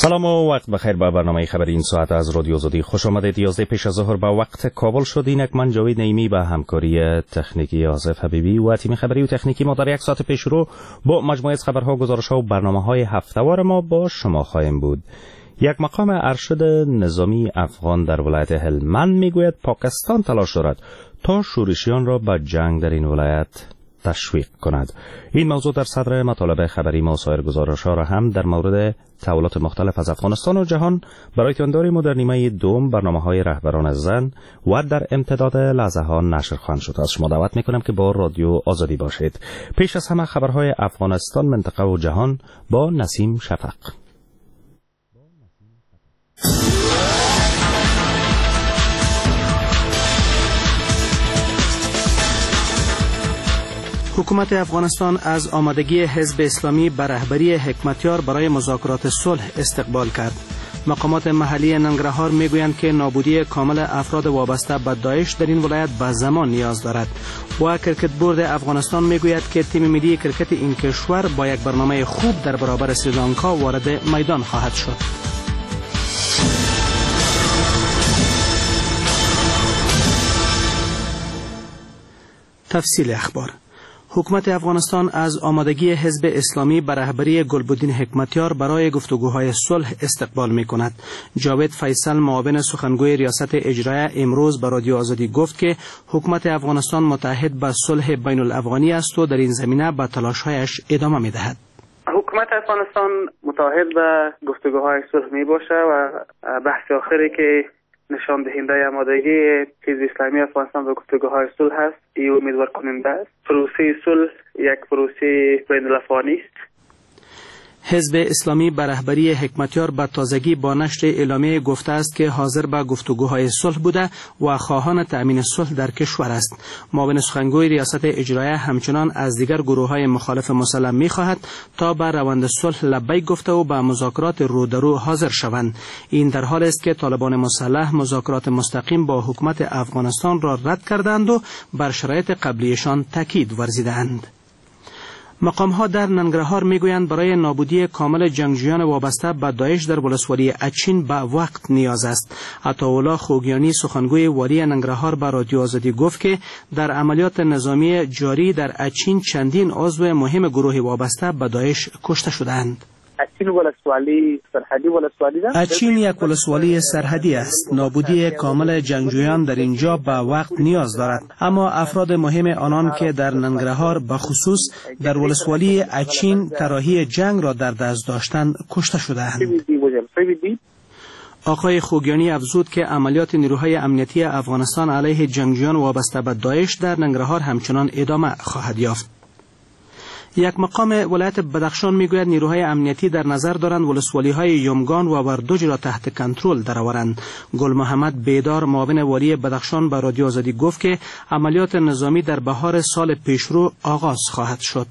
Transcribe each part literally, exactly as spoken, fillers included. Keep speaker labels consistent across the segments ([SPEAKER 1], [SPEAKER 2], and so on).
[SPEAKER 1] سلام و وقت بخیر. به برنامه خبری این ساعت از رادیو آزادی خوش آمدید. یازده پیش از ظهر به وقت کابل شد. اینک من جاوید نعیمی به همکاری تکنیکی آصف حبیبی و تیم خبری و تکنیکی ما در یک ساعت پیش رو با مجموعه از خبرها، گزارش‌ها و برنامه‌های هفته‌وار ما با شما خواهیم بود. یک مقام ارشد نظامی افغان در ولایت هلمند میگوید پاکستان تلاش دارد تا شورشیان را به جنگ در این ولایت تشویق کند. این موضوع در صدر مطالب خبری ما و سایر گزارش‌ها را هم در مورد تحولات مختلف از افغانستان و جهان برایتان داریم و در نیمه دوم برنامه‌های رهبران زن و در امتداد لحظه ها نشر خواهند شد. از شما دعوت می‌کنم که با رادیو آزادی باشید. پیش از همه خبرهای افغانستان، منطقه و جهان با نسیم شفق.
[SPEAKER 2] حکومت افغانستان از آمادگی حزب اسلامی به رهبری حکمتیار برای مذاکرات صلح استقبال کرد. مقامات محلی ننگرهار میگویند که نابودی کامل افراد وابسته به داعش در این ولایت به زمان نیاز دارد و کرکت بورد افغانستان میگوید که تیم ملی کرکت این کشور با یک برنامه خوب در برابر سریلانکا وارد میدان خواهد شد. تفصیل اخبار. حکومت افغانستان از آمادگی حزب اسلامی به رهبری گلبدین حکمتیار برای گفتگوهای صلح استقبال می کند. جاوید فیصل، معاون سخنگوی ریاست اجرایی، امروز به رادیو آزادی گفت که حکومت افغانستان متحد به صلح بین الافغانی است و در این زمینه به تلاش‌هایش ادامه می دهد.
[SPEAKER 3] حکومت افغانستان متحد به گفتگوهای صلح می باشه و بحث آخری که نشان دهنده آمادگی حزب اسلامی افغانستان به گفتگوهای صلح است، ای امیدوار کننده است. پروسه صلح یک پروسه بین الافغانی است.
[SPEAKER 2] حزب اسلامی به رهبری حکمتیار به تازگی با نشر اعلامیه گفته است که حاضر به گفتگوهای صلح بوده و خواهان تأمین صلح در کشور است. معاون سخنگوی ریاست اجرایی همچنان از دیگر گروه‌های مخالف مسلح می‌خواهد تا به روند صلح لبیک گفته و به مذاکرات رو در رو حاضر شوند. این در حالی است که طالبان مسلح مذاکرات مستقیم با حکومت افغانستان را رد کردند و بر شرایط قبلیشان تاکید ورزیدند. مقام‌ها در ننگرهار میگویند برای نابودی کامل جنگجویان وابسته به داعش در ولسوالی اچین به وقت نیاز است. عطاالله خوگیانی، سخنگوی والی ننگرهار، به رادیو آزادی گفت که در عملیات نظامی جاری در اچین چندین عضو مهم گروه وابسته به داعش کشته شدند.
[SPEAKER 3] اچین ولسوالی سرحدی ولسوالی ده؟
[SPEAKER 2] اچین یک ولسوالی سرحدی است. نابودی کامل جنگجویان در اینجا به وقت نیاز دارد، اما افراد مهم آنان که در ننگرهار به خصوص در ولسوالی اچین طراحی جنگ را در دست داشتند کشته شدند. آقای خوگیانی افزود که عملیات نیروهای امنیتی افغانستان علیه جنگجویان وابسته به داعش در ننگرهار همچنان ادامه خواهد یافت. یک مقام ولایت بدخشان میگوید نیروهای امنیتی در نظر دارند ولسوالی‌های یمگان و وردوج را تحت کنترل درآورند. گل محمد بیدار، معاون والی بدخشان، به رادیو آزادی گفت که عملیات نظامی در بهار سال پیشرو آغاز خواهد شد.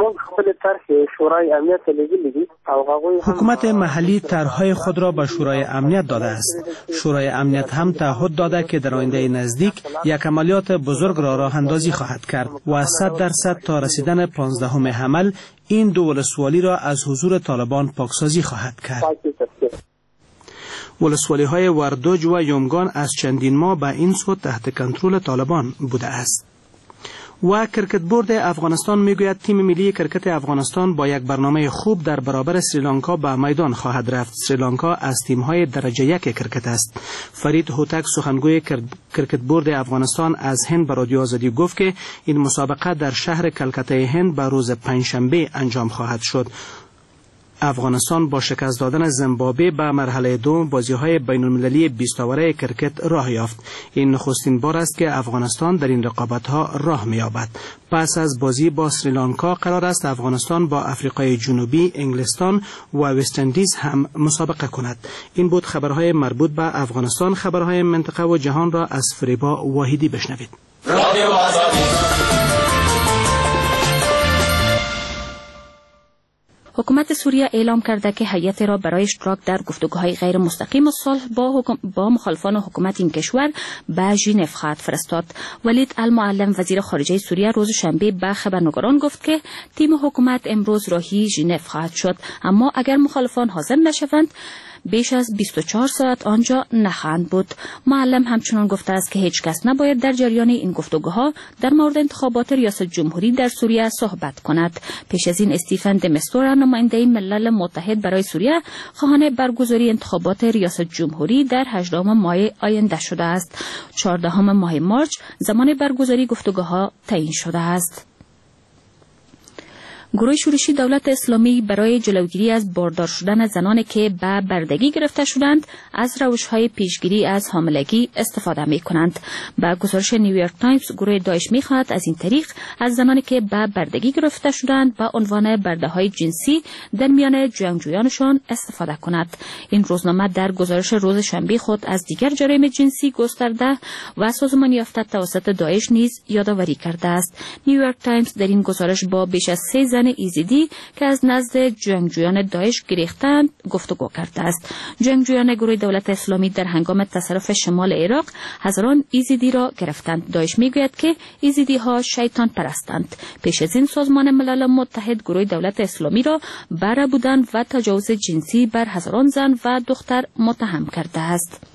[SPEAKER 2] حکومت محلی طرح‌های خود را به شورای امنیت داده است. شورای امنیت هم تعهد داده که در آینده نزدیک یک عملیات بزرگ را راه اندازی خواهد کرد و صد درصد تا رسیدن پانزدهم حمل این دو ولسوالی را از حضور طالبان پاکسازی خواهد کرد. ولسوالی‌های وردوج و یمگان از چندین ماه به این سو تحت کنترل طالبان بوده است. و کرکت بورد افغانستان میگوید تیم ملی کرکت افغانستان با یک برنامه خوب در برابر سریلانکا به میدان خواهد رفت. سریلانکا از تیم‌های درجه یک کرکت است. فرید هوتک، سخنگوی کرکت بورد افغانستان، از هند به رادیو آزادی گفت که این مسابقه در شهر کلکته هند به روز پنجشنبه انجام خواهد شد. افغانستان با شکست دادن زیمبابوه به مرحله دوم بازی‌های بین‌المللی بیست اوره کرکت راه یافت. این نخستین بار است که افغانستان در این رقابت‌ها راه می‌یابد. پس از بازی با سریلانکا قرار است افغانستان با آفریقای جنوبی، انگلستان و وست اندیز هم مسابقه کند. این بود خبرهای مربوط به افغانستان. خبرهای منطقه و جهان را از فریبا واحدی بشنوید. رادیو آزادی.
[SPEAKER 4] حکومت سوریه اعلام کرده که هیئت را برای اشتراک در گفتگوهای غیر مستقیم و صلح با حکم... با مخالفان حکومت این کشور به ژنو خواهد فرستاد. ولید المعلم وزیر خارجه سوریه روز شنبه به خبرنگاران گفت که تیم حکومت امروز راهی ژنو خواهد شد، اما اگر مخالفان حاضر نشوند بیش از بیست و چهار ساعت آنجا نخواهند بود. معلم همچنان گفته است که هیچ کس نباید در جریان این گفتگوها در مورد انتخابات ریاست جمهوری در سوریه صحبت کند. پیش از این استیفن دمستور، نماینده ملل متحد برای سوریه، خواهان برگزاری انتخابات ریاست جمهوری در هجدهم ماه آینده شده است. چهاردهم ماه مارس زمان برگزاری گفتگوها تعیین شده است. گروه شورشی دولت اسلامی برای جلوگیری از باردار شدن زنانی که به بردگی گرفته شدند از روش‌های پیشگیری از حاملگی استفاده می‌کنند. با گزارش نیویورک تایمز، گروه داعش می‌خواهد از این طریق از زنانی که به بردگی گرفته شدند به عنوان برده‌های جنسی در میان جنگجویانشان استفاده کند. این روزنامه در گزارش روز شنبه خود از دیگر جرایم جنسی گسترده و سازمان یافته توسط داعش نیز یادآوری کرده است. نیویورک تایمز در این گزارش با بیش از سه زن ایزیدی که از نزد جنگجویان داعش گریختند گفتگو کرده است. جنگجویان گروه دولت اسلامی در هنگام تصرف شمال عراق هزاران ایزیدی را گرفتند. داعش میگوید که ایزیدی ها شیطان پرستند. پیش از این سازمان ملل متحد گروه دولت اسلامی را بر بودن و تجاوز جنسی بر هزاران زن و دختر متهم کرده است.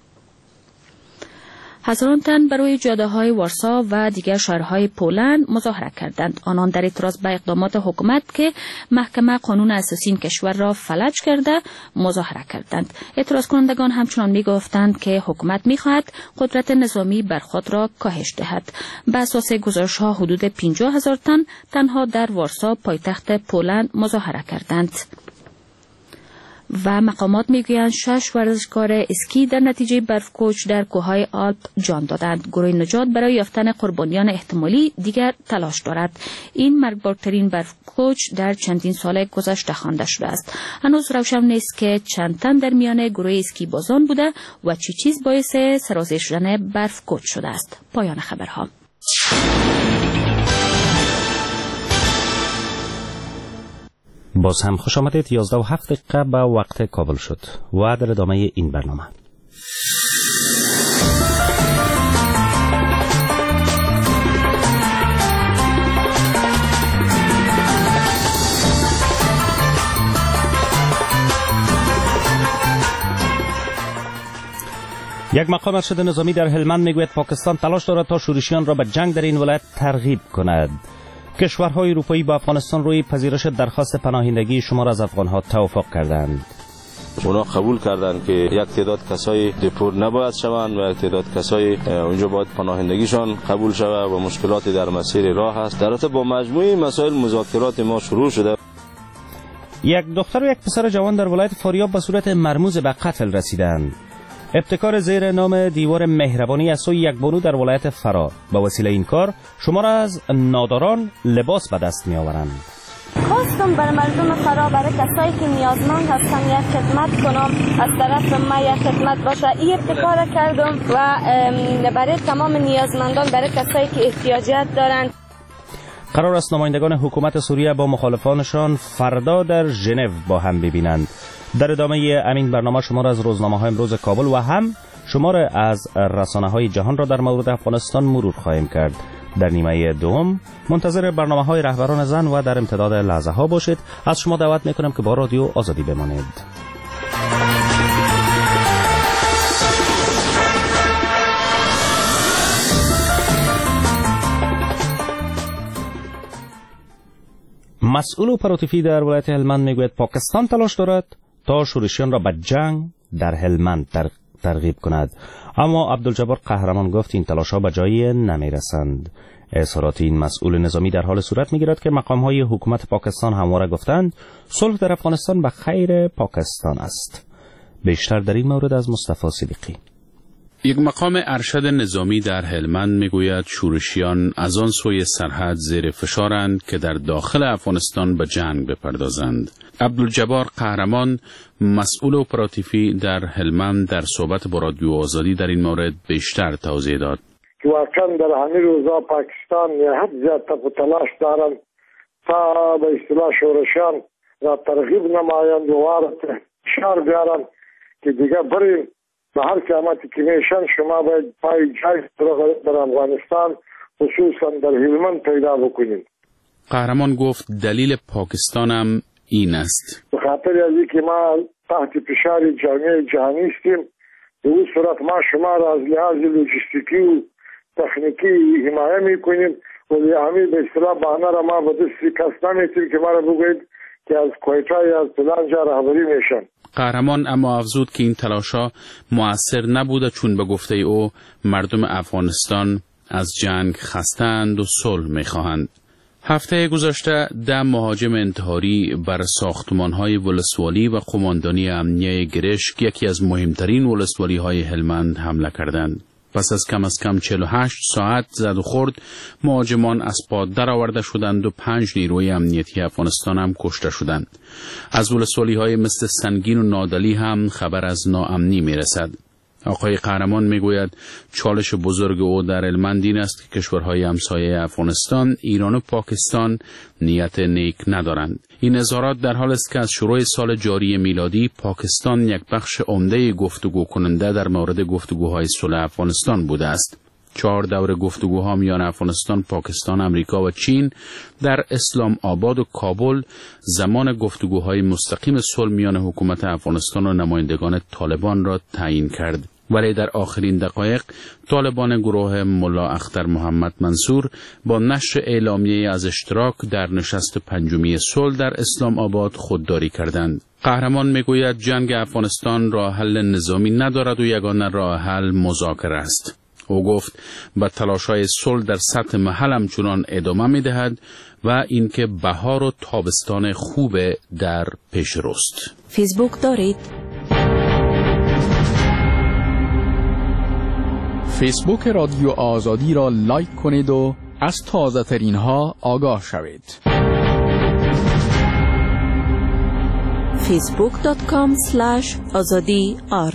[SPEAKER 4] هزاران تن برای جاده‌های وارسا و دیگر شهرهای پولند مظاهره کردند. آنان در اعتراض به اقدامات حکومت که محکمه قانون اساسی این کشور را فلج کرده مظاهره کردند. اعتراض کنندگان همچنان می‌گفتند که حکومت می‌خواهد قدرت نظامی بر خود را کاهش دهد. به اساس گزارش‌ها حدود پنجاه هزار تن تنها در وارسا پایتخت پولند مظاهره کردند. و مقامات میگویند شش ورزشکار اسکی در نتیجه برفکوچ در کوههای آلپ جان دادند. گروه نجات برای یافتن قربانیان احتمالی دیگر تلاش دارد. این مرگبارترین برفکوچ در چندین سال گذشته خوانده شده است. هنوز روشن نیست که چند تن در میان گروه اسکی بازان بوده و چی چیز باعث سرازیر شدن برفکوچ شده است. پایان خبرها.
[SPEAKER 1] باز هم خوش آمدید. یازده و هفت دقیقه به وقت کابل شد و در ادامه این برنامه یک مقام ارشد نظامی در هلمند میگوید پاکستان تلاش دارد تا شورشیان را به جنگ در این ولایت ترغیب کند. کشورهای اروپایی با افغانستان روی پذیرش درخواست پناهندگی شمار از افغانها توافق کردند.
[SPEAKER 5] اونا قبول کردند که یک تعداد کسای دپور نباید شوند و یک تعداد کسای اونجا باید پناهندگیشان قبول شود و مشکلاتی در مسیر راه است. در رابطه با مجموعه مسائل مذاکرات ما شروع شده.
[SPEAKER 1] یک دختر و یک پسر جوان در ولایت فاریاب به صورت مرموز به قتل رسیدند. ابتکار زیر نام دیوار مهربانی از سوی یک بانو در ولایت فرا. به وسیله این کار شمار از ناداران لباس به دست می آورند.
[SPEAKER 6] خواستم بر مردم فرا، برای کسایی که نیازمند هستن یک خدمت کنم، از طرف ما یک خدمت باشه. این ابتکار کردم و برای تمام نیازمندان، برای کسایی که احتیاجات دارند.
[SPEAKER 1] قرار است نمایندگان حکومت سوریه با مخالفانشان فردا در ژنو با هم ببینند. در ادامه امین برنامه شمار از روزنامه‌های امروز کابل و هم شمار از رسانه‌های جهان را در مورد افغانستان مرور خواهیم کرد. در نیمه دوم منتظر برنامه‌های رهبران زن و در امتداد لحظه‌ها باشید. از شما دعوت می‌کنم که با رادیو آزادی بمانید. مسئول اپراتیفی در ولایت هلمند میگوید پاکستان تلاش دارد تا شورشیان را به جنگ در هلمند ترغیب کند، اما عبدالجبار قهرمان گفت این تلاش‌ها به جایی نمیرسند. اظهارات این مسئول نظامی در حال صورت میگیرد که مقام‌های حکومت پاکستان همواره گفتند صلح در افغانستان به خیر پاکستان است. بیشتر در این مورد از مصطفی صدیقی.
[SPEAKER 7] یک مقام ارشد نظامی در هلمند میگوید شورشیان از آن سوی سرحد زیر فشارند که در داخل افغانستان به جنگ بپردازند. عبدالجبار قهرمان مسئول اپراتیفی در هلمند در صحبت با رادیو آزادی در این مورد بیشتر توضیح داد.
[SPEAKER 8] که واقعا در همین روزا پاکستان حد زیاد تلاش دارند تا به اصطلاح شورشیان را ترغیب نمایند و وارد فشار بیارند که دیگه بریم به هر قیمتی که میشن شما باید پای جای در افغانستان خصوصا در هلمند پیدا بکنید.
[SPEAKER 7] قهرمان گفت دلیل پاکستانم این است.
[SPEAKER 8] به خاطر از اینکه ما تحت فشار جامعه جهانی هستیم، به این صورت ما شما را از لحاظ لوجستیکی و تکنیکی حمایه میکنیم و همین به اصطلاح بهانه را ما به دستی کس نمیتیم که ما را بگوید که از کویتا یا از فلان جا رهبری میشن.
[SPEAKER 7] قهرمان اما افزود که این تلاشا مؤثر نبوده، چون به گفته او مردم افغانستان از جنگ خسته‌اند و صلح میخواهند. هفته گذشته ده مهاجم انتحاری بر ساختمان‌های ولسوالی و قماندانی امنیه گرشک، یکی از مهمترین ولسوالی‌های هلمند، حمله کردند. پس از کم از کم چهل و هشت ساعت زد و خورد، مهاجمان از پا درآورده شدند و پنج نیروی امنیتی افغانستان هم کشته شدند. از ولسوالی‌های مثل سنگین و نادلی هم خبر از ناامنی می‌رسد. آقای قهرمان میگوید چالش بزرگ او در هلمند این است که کشورهای همسایه افغانستان، ایران و پاکستان نیت نیک ندارند. این اظهارات در حال است که از شروع سال جاری میلادی پاکستان یک بخش عمده گفتگو کننده در مورد گفتگوهای صلح افغانستان بوده است. چهار دور گفتگوها میان افغانستان، پاکستان، امریکا و چین در اسلام آباد و کابل زمان گفتگوهای مستقیم صلح میان حکومت افغانستان و نمایندگان طالبان را تعیین کرد. ولی در آخرین دقایق طالبان گروه ملا اختر محمد منصور با نشر اعلامیه از اشتراک در نشست پنجمی صلح در اسلام آباد خودداری کردند. قهرمان میگوید جنگ افغانستان راه حل نظامی ندارد و یگانه راه حل مذاکره است. او گفت به تلاش‌های صلح در سطح محل همچنان ادامه می‌دهد و اینکه بهار و تابستان خوب در پیش روست.
[SPEAKER 9] فیسبوک دارید؟
[SPEAKER 10] فیسبوک رادیو آزادی را لایک کنید و از تازه ترین ها آگاه شوید.
[SPEAKER 9] فیسبوک دات کام اسلش آزادی آر.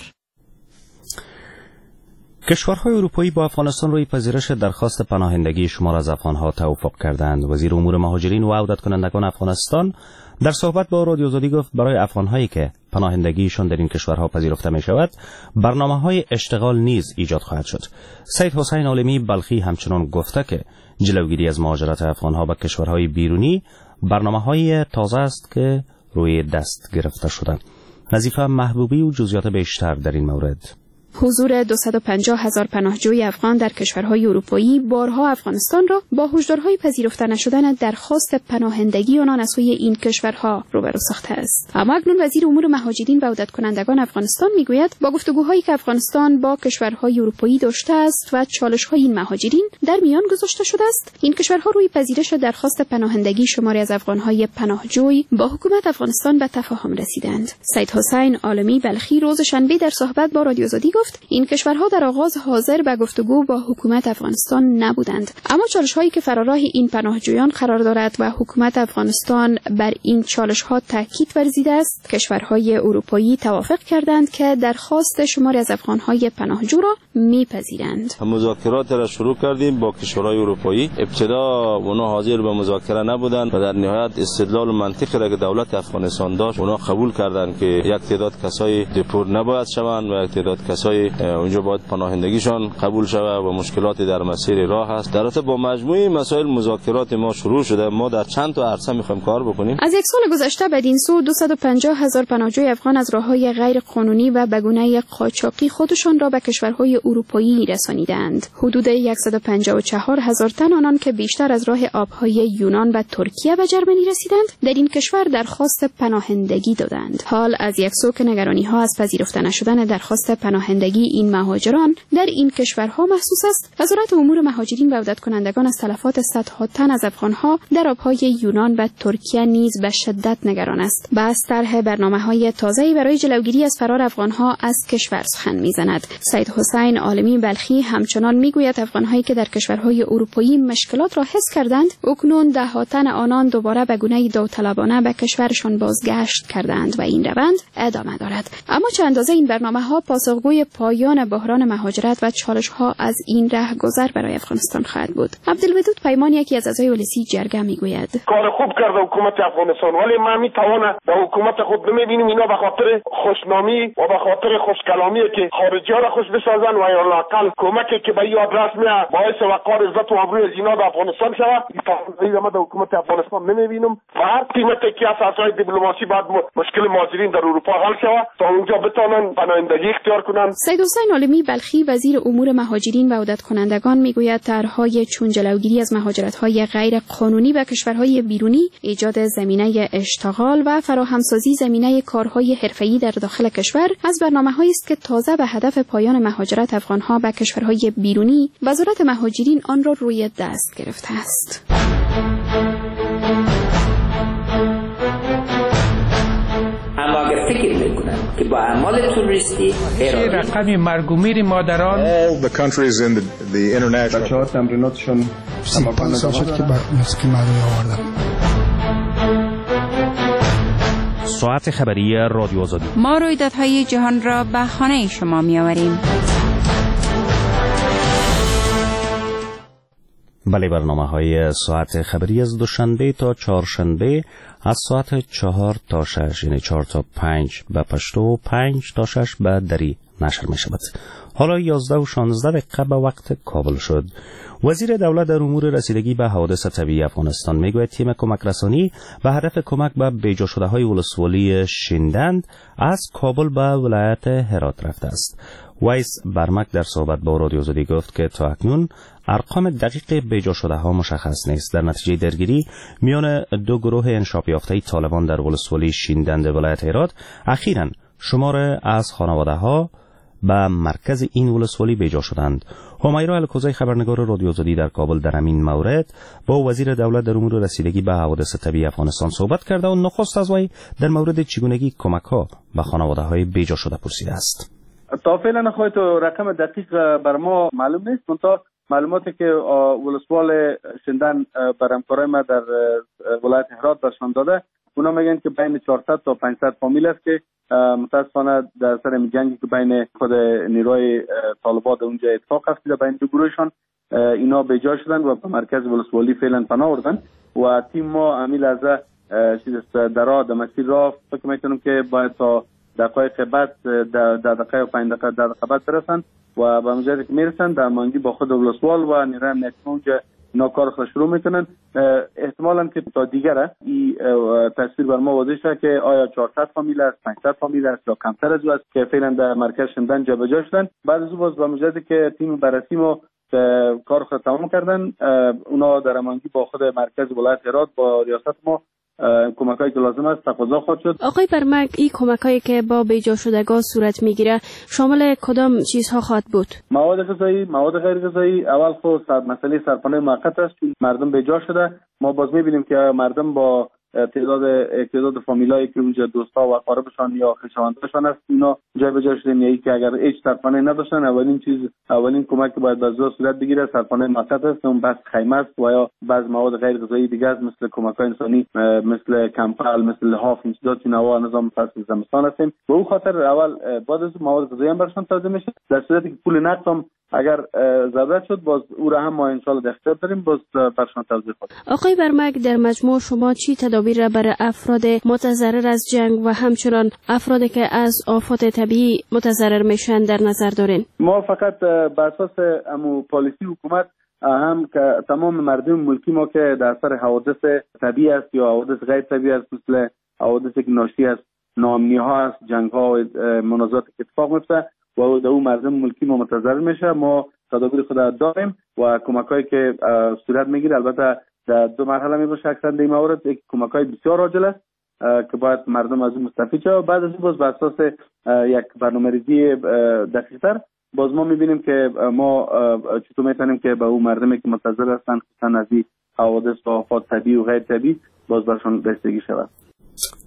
[SPEAKER 1] کشورهای اروپایی با افغانستان روی پذیرش درخواست پناهندگی شمار از افغانها توافق کردند. وزیر امور مهاجرین و عودت کنندگان افغانستان در صحبت با رادیو آزادی گفت برای افغانهایی که پناهندگیشان در این کشورها پذیرفته می شود برنامه‌های اشتغال نیز ایجاد خواهد شد. سید حسین عالمی بلخی همچنان گفته که جلوگیری از مهاجرت افغانها به کشورهای بیرونی برنامه‌های تازه است که روی دست گرفته شده. نظیفه محبوبی و جزئیات بیشتر در این مورد.
[SPEAKER 11] حضور دویست و پنجاه هزار پناهجوی افغان در کشورهای اروپایی بارها افغانستان را با هشدارهای پذیرفته نشدن درخواست پناهندگی آنان از سوی این کشورها روبرو ساخته است. اما اکنون وزیر امور مهاجرین و عودت کنندگان افغانستان میگوید با گفتگوهایی که افغانستان با کشورهای اروپایی داشته است و چالش‌های این مهاجرین در میان گذاشته شده است، این کشورها روی پذیرش درخواست پناهندگی شماری از افغانهای پناهجوی با حکومت افغانستان به تفاهم رسیدند. سید حسین عالمی بلخی روز شنبه در صحبت با رادیو آزادی گفت این کشورها در آغاز حاضر به گفتگو با حکومت افغانستان نبودند، اما چالش‌هایی که فراراه این پناهجویان قرار دارد و حکومت افغانستان بر این چالش‌ها تاکید ورزیده است، کشورهای اروپایی توافق کردند که درخواست شماری از افغانهای پناهجو را می‌پذیرند.
[SPEAKER 5] مذاکرات را شروع کردیم با کشورهای اروپایی. ابتدا اونا حاضر به مذاکره نبودند و در نهایت استدلال منطقی را که دولت افغانستان داشت اونا قبول کردند که یک تعداد کسای دپورت نباید شوند و یک تعداد کسای اونجا باید پناهندگیشان قبول شود و مشکلاتی در مسیر راه است. در رابطه با مجموعه مسائل مذاکرات ما شروع شده. ما در چند تا عرصه می‌خوایم کار بکنیم.
[SPEAKER 11] از یک سال گذشته بدین سو دویست و پنجاه هزار پناهجوی افغان از راه‌های غیر قانونی و به گونه قاچاقی خودشان را به کشورهای اروپایی رسانیدند. حدود صد و پنجاه و چهار هزار تن آنان که بیشتر از راه آب‌های یونان و ترکیه به جرمنی رسیدند، در این کشور درخواست پناهندگی دادند. حال از یک سو که نگرانی‌ها از پذیرفته نشدن درخواست پناهندگی این مهاجران در این کشورها محسوس است، وزارت امور مهاجرین و عودت کنندگان از تلفات صدها تن از افغانها در آبهای یونان و ترکیه نیز به شدت نگران است. بس طرح برنامه‌های تازه‌ای برای جلوگیری از فرار افغانها از کشور سخن می‌زند. سید حسین عالمی بلخی همچنان می‌گوید افغان‌هایی که در کشورهای اروپایی مشکلات را حس کردند، اکنون ده تن آنان دوباره به گونه داوطلبانه به کشورشان بازگشت کردند و این روند ادامه دارد. اما چه اندازه این برنامه‌ها پاسخگوی پایان بحران مهاجرت و چالش‌ها از این رهگذر برای افغانستان خواهد بود. عبدالودود پیمان یکی از اعضای ولسی جرگه میگوید
[SPEAKER 12] کار خوب کرده حکومت افغانستان، ولی ما میتوانه در حکومت خود نمیبینیم اینا به خاطر خوشنامی و به خاطر خوشکلامی که خارجی ها را خوش بسازن و یا لاقل کمکی که به این آدرس میه باعث وقار عزت و ابروی از اینا در افغانستان شود. این ما در حکومت افغانستان نمیبینیم و هر قیمتی که اساسای دیپلماسی بعد مشکل مهاجرین در اروپا حل شود تا اونجا بتونن پناهندگی اختیار کنن.
[SPEAKER 11] سید حسین عالمی بلخی وزیر امور مهاجرین و عودت کنندگان میگوید طرحهای چون جلوگیری از مهاجرت‌های غیر قانونی به کشورهای بیرونی، ایجاد زمینه اشتغال و فراهمسازی زمینه کارهای حرفه‌ای در داخل کشور از برنامه‌هایی است که تازه به هدف پایان مهاجرت افغان‌ها به کشورهای بیرونی وزارت مهاجرین آن را روی دست گرفته است.
[SPEAKER 13] اما اگر فکر میکنن که با اعمال توریستی
[SPEAKER 14] رقم مرگ و میر مادران
[SPEAKER 15] all the countries in the, the international
[SPEAKER 16] بچه‌ها تمریناتشون
[SPEAKER 17] پنج سال شد که موسیقی مردمی آوردم.
[SPEAKER 1] ساعت خبری رادیو آزادی.
[SPEAKER 18] ما رویدادهای جهان را به خانه شما می‌آوریم.
[SPEAKER 1] بله، برنامه های ساعت خبری از دوشنبه تا چهارشنبه از ساعت چهار تا شش، یعنی چهار تا پنج به پشتو و پنج تا شش به دری نشر می شود. حالا یازده و شانزده دقیقه به وقت کابل شد. وزیر دولت در امور رسیدگی به حوادث طبیعی افغانستان میگوید تیم کمک رسانی به هدف کمک به بیجا شده های ولسوالی شیندند از کابل به ولایت هرات رفته است. ویس برمک در صحبت با رادیو آزادی گفت که تا اکنون ارقام دقیق بیجا شده ها مشخص نیست. در نتیجه درگیری میان دو گروه انشاپ یافته طالبان در ولسوالی شیندند ولایت هرات، اخیراً شمار از خانواده ها به مرکز این ولسوالی بیجا شدند. همیرا الکوزی خبرنگار رادیو آزادی در کابل در همین مورد با وزیر دولت در امور رسیدگی به حوادث طبیعی افغانستان صحبت کرده و نخست از وی در مورد چگونگی کمک ها به خانواده های بیجا شده پرسیده است.
[SPEAKER 16] تا فعلا خواهید رقم دقیق بر ما معلوم نیست، منتها معلوماتی که ولسوال شندن بر همکارای ما در ولایت هرات برشان داده، اونا میگن که بین چهارصد تا پانصد فامیل است که متاسفانه در سر جنگی که بین خود نیروی طالبان اونجا اتفاق افتاده بین دو گروهشان، اینا به جا شدن و به مرکز ولسوالی فعلا پناه آوردن و تیم ما عمیل از چیز درا در مسیر راه فکر میکنم که باید تا دقایق بعد در دقیقه و پنج دقیقه در دقیقه بعد برسن و به مجرد که میرسن در مانگی با خود ولسوال و نیروی امنیتی اونجا اینا کار خود شروع میکنن. احتمالاً که تا دیگره این تصویر بر ما واضح شده که آیا چهارصد فامیل است، پانصد فامیل است یا کمتر از او است که فعلا در مرکز شندن جابجا شدن. بعد از او باز به مجرد که تیم بررسی ما کار خود تمام کردن، اونا در مانگی با خود مرکز ولایت هرات با ریاست ما کمکایی که لازم است تقاضا خواهد شد.
[SPEAKER 11] آقای برمک، این کمکایی که با بیجا شدگان صورت میگیره شامل کدام چیزها خواهد بود؟
[SPEAKER 16] مواد غذایی، مواد غیر غذایی. اول خود مسئله سرپناه موقت است چون مردم بیجا شده. ما باز میبینیم که مردم با تعداد تعداد فامیلایی که اونجا دوستا و اقاربشان یا خویشاوندانشان است اینا جای به جای شدن، یعنی که اگر هیچ سرپناهی نداشتن اولین چیز اولین کمک که باید به زور صورت بگیره سرپناه موقت است، اون بس خیمه است و یا بعض مواد غیر غذایی دیگه است مثل کمک‌های انسانی مثل کمپل، مثل لحاف، این چیزا که نوا نظام فصل زمستان هستیم. به اون خاطر اول بعد از مواد غذایی هم برشان تازه میشه. در صورتی که پول نقد هم اگر ضرورت شد باز او را هم ما ان شاء الله اختیار داریم باز برشان توضیح خواهیم.
[SPEAKER 11] آقای برمک، در مجموع شما چی تدابیر را برای افراد متضرر از جنگ و همچنان افرادی که از آفات طبیعی متضرر میشن در نظر دارین؟
[SPEAKER 16] ما فقط بر اساس امو پالیسی حکومت هم که تمام مردم ملکی ما که در اثر حوادث طبیعی است یا حوادث غیر طبیعی است مثل حوادثی که ناشی از ناامنی ها است، جنگ ها و منازعات که اتفاق میفته و در اون مردم ملکی ما متضرر میشه، ما تدابیر خود داریم و کمکایی که صورت میگیره البته در دو مرحله میباشه. اکثر در این مورد یک کمکای بسیار عاجل است که باید مردم از اون مستفید شوند. بعد از این باز بر اساس یک برنامه‌ریزی دقیق‌تر باز ما میبینیم که ما چطور میتونیم که به اون مردمی که متضرر هستن خصوصا از این حوادث و آفات طبیعی و غیر طبیعی باز برشان رسیدگی شود.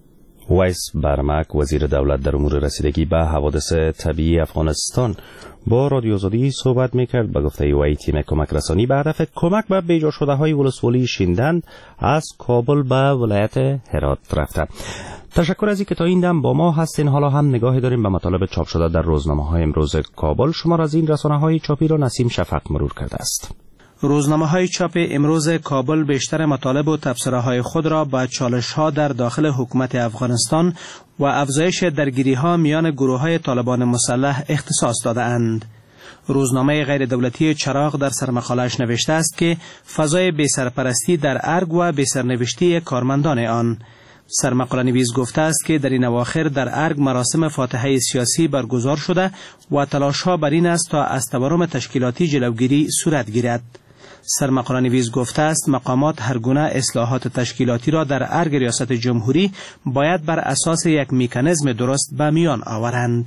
[SPEAKER 1] ویس برمک وزیر دولت در امور رسیدگی به حوادث طبیعی افغانستان با رادیو آزادی صحبت میکرد. به گفته وی تیم کمک رسانی به هدف کمک به بیجا شده های ولسوالی شیندند از کابل به ولایت هرات رفته. تشکر از اینکه تا این دم با ما هستین. حالا هم نگاهی داریم به مطالب چاپ شده در روزنامه های امروز کابل. شما را از این رسانه های چاپی را نسیم شفق مرور کرده است.
[SPEAKER 2] روزنامه های چاپ امروز کابل بیشتر مطالب و تبصره های خود را با چالش ها در داخل حکومت افغانستان و افزایش درگیری ها میان گروه های طالبان مسلح اختصاص داده اند. روزنامه غیر دولتی چراغ در سرمقاله‌اش نوشته است که فضای بی‌سرپرستی در ارگ و بی‌سرنوشتی کارمندان آن. سرمقاله نویس گفته است که در این اواخر در ارگ مراسم فاتحه سیاسی برگزار شده و تلاش ها بر این است تا از تورم تشکیلاتی جلوگیری صورت گیرد. سرمقاله نویس گفته است مقامات هر گونه اصلاحات تشکیلاتی را در ارگ ریاست جمهوری باید بر اساس یک مکانیزم درست به میان آورند.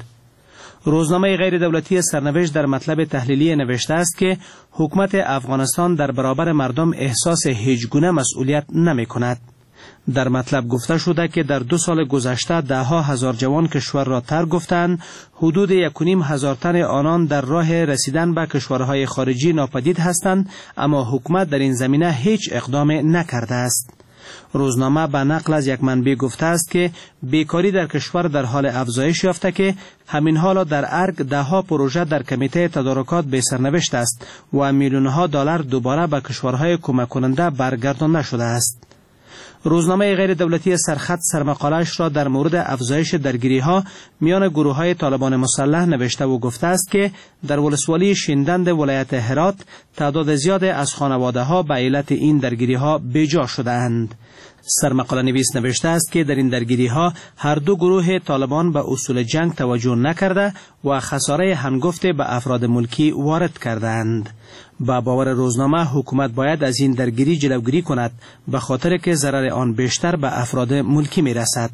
[SPEAKER 2] روزنامه غیر دولتی سرنوشت در مطلب تحلیلی نوشته است که حکومت افغانستان در برابر مردم احساس هیچ گونه مسئولیت نمی کند. در مطلب گفته شده که در دو سال گذشته ده ها هزار جوان کشور را ترک گفتند، حدود یک و نیم هزار تن آنان در راه رسیدن به کشورهای خارجی ناپدید هستند، اما حکومت در این زمینه هیچ اقدام نکرده است. روزنامه به نقل از یک منبع گفته است که بیکاری در کشور در حال افزایش یافته که همین حالا در ارگ ده ها پروژه در کمیته تدارکات به سرنوشت است و میلیون ها دلار دوباره به کشورهای کمک کننده برگردانده شده است. روزنامه غیر دولتی سرخط سرمقاله‌اش را در مورد افزایش درگیری ها میان گروه های طالبان مسلح نوشته و گفته است که در ولسوالی شیندند ولایت هرات تعداد زیاد از خانواده ها به علت این درگیری ها بیجا شده اند. سرمقاله نویس نوشته است که در این درگیری ها هر دو گروه طالبان به اصول جنگ توجه نکرده و خساره هنگفت به افراد ملکی وارد کردند. با باور روزنامه حکومت باید از این درگیری جلوگیری کند به خاطر که ضرر آن بیشتر به افراد ملکی می رسد.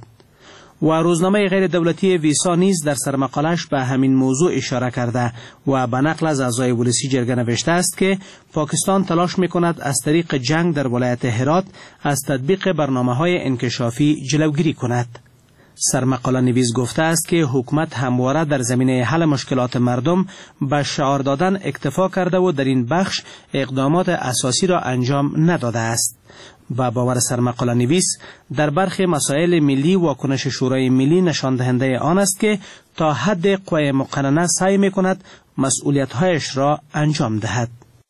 [SPEAKER 2] و روزنامه غیر دولتی ویسا نیز در سرمقالش به همین موضوع اشاره کرده و به نقل از اعضای ولسی جرگه نوشته است که پاکستان تلاش می کند از طریق جنگ در ولایت هرات از تطبیق برنامه های انکشافی جلوگیری کند. سرمقاله نویس گفته است که حکومت همواره در زمینه حل مشکلات مردم به شعار دادن اکتفا کرده و در این بخش اقدامات اساسی را انجام نداده است. با باور سرمقاله نویس در برخی مسائل ملی واکنش شورای ملی نشان دهنده آن است که تا حد قوه مقننه سعی می کند مسئولیت‌هایش را انجام دهد.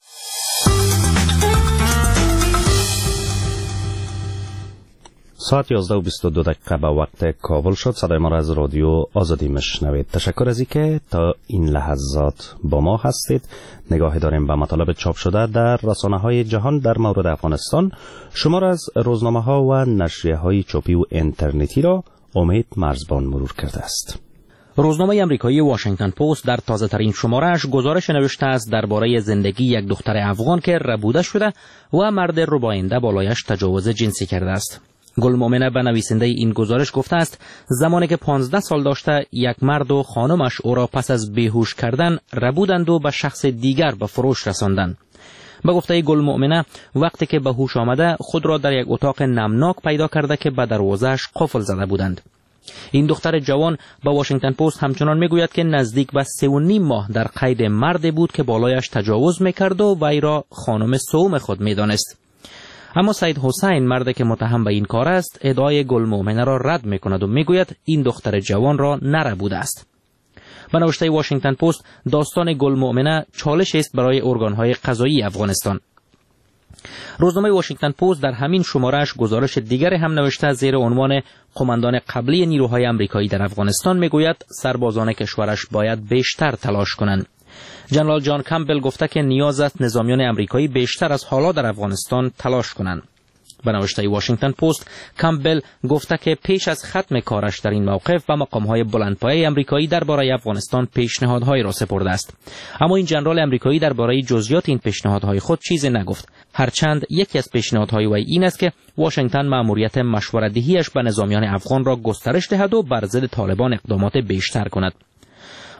[SPEAKER 1] ساعت یازده و بیست و دو دقیقه به وقت کابل شد. صدای ما را از رادیو آزادی مشنوید. تشکر از اینکه تا این لحظات با ما هستید. نگاه داریم به مطالب چاپ شده در رسانه های جهان در مورد افغانستان. شما را از روزنامه ها و نشریه های چاپی و اینترنتی را امید مرزبان مرور کرده است.
[SPEAKER 19] روزنامه امریکایی واشنگتن پست در تازه ترین شماره‌اش گزارش نوشته است درباره زندگی یک دختر افغان که ربوده شده و مرد رباینده بالایش تجاوز جنسی کرده است. گل مومنه به نویسنده این گزارش گفته است زمانی که پانزده سال داشته یک مرد و خانمش او را پس از بیهوش کردن ربودند و به شخص دیگر به فروش رساندند. به گفته گل مومنه وقتی که به هوش آمده خود را در یک اتاق نمناک پیدا کرده که به دروازه‌اش قفل زده بودند. این دختر جوان به واشنگتن پست همچنان میگوید که نزدیک به سه و نیم ماه در قید مردی بود که بالایش تجاوز میکرد و وی را خانم سوم خود میدانست. اما سید حسین مردی که متهم به این کار است ادعای گل مومنه را رد میکند و میگوید این دختر جوان را نربوده است. به نوشته واشنگتن پست داستان گل مومنه چالش است برای ارگانهای قضایی افغانستان. روزنامه واشنگتن پست در همین شماره‌اش گزارش دیگر هم نوشته زیر عنوان قماندان قبلی نیروهای آمریکایی در افغانستان میگوید سربازان کشورش باید بیشتر تلاش کنند. جنرال جان کمبل گفته که نیاز است نظامیان آمریکایی بیشتر از حالا در افغانستان تلاش کنند. به نوشته واشنگتن پست کمبل گفته که پیش از ختم کارش در این موقف به مقام‌های بلندپایه آمریکایی درباره افغانستان پیشنهادهای را سپرده است. اما این جنرال آمریکایی درباره جزئیات این پیشنهادهای خود چیزی نگفت. هرچند یکی از پیشنهادهای وی این است که واشنگتن مأموریت مشوره‌دهی‌اش به نظامیان افغان را گسترش دهد و بر ضد طالبان اقدامات بیشتر کند.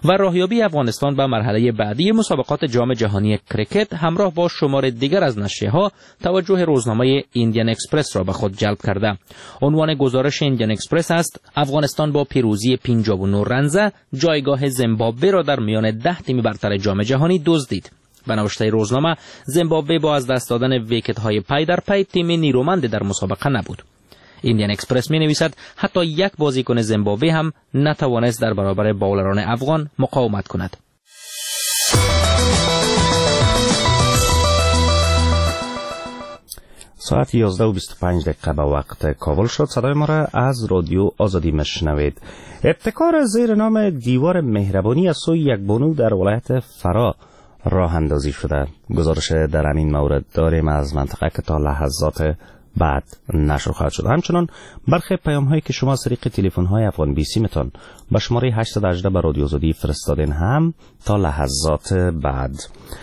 [SPEAKER 19] و راهیابی افغانستان به مرحله بعدی مسابقات جام جهانی کرکت همراه با شمار دیگر از نشریه‌ها توجه روزنامه ایندین اکسپرس را به خود جلب کرده. عنوان گزارش ایندین اکسپرس است: افغانستان با پیروزی پنجاه و نه رنزه جایگاه زیمبابوه را در میان ده تیم برتر جام جهانی دزدید. به نوشته روزنامه، زیمبابوه با از دست دادن ویکت‌های پی در پی تیم نیرومند در مسابقه نبود. ایندین اکسپرس می نویسد حتی یک بازیکن زیمبابوه هم نتوانست در برابر باولران افغان مقاومت کند.
[SPEAKER 1] ساعت یازده و بیست و پنج دقیقه به وقت کابل شد. صدای ما را از رادیو آزادی میشنوید. ابتکار زیر نام دیوار مهربانی از سوی یک بانو در ولایت فرا راه اندازی شده. گزارش در این مورد داریم از منطقه که تا لحظات بعد نشر خواهد شد. همچنان برخی پیام هایی که شما از طریق تلفن های افغان بیسی متان به شماره هشت یک هشت به رادیو آزادی فرستادین هم تا لحظات بعد.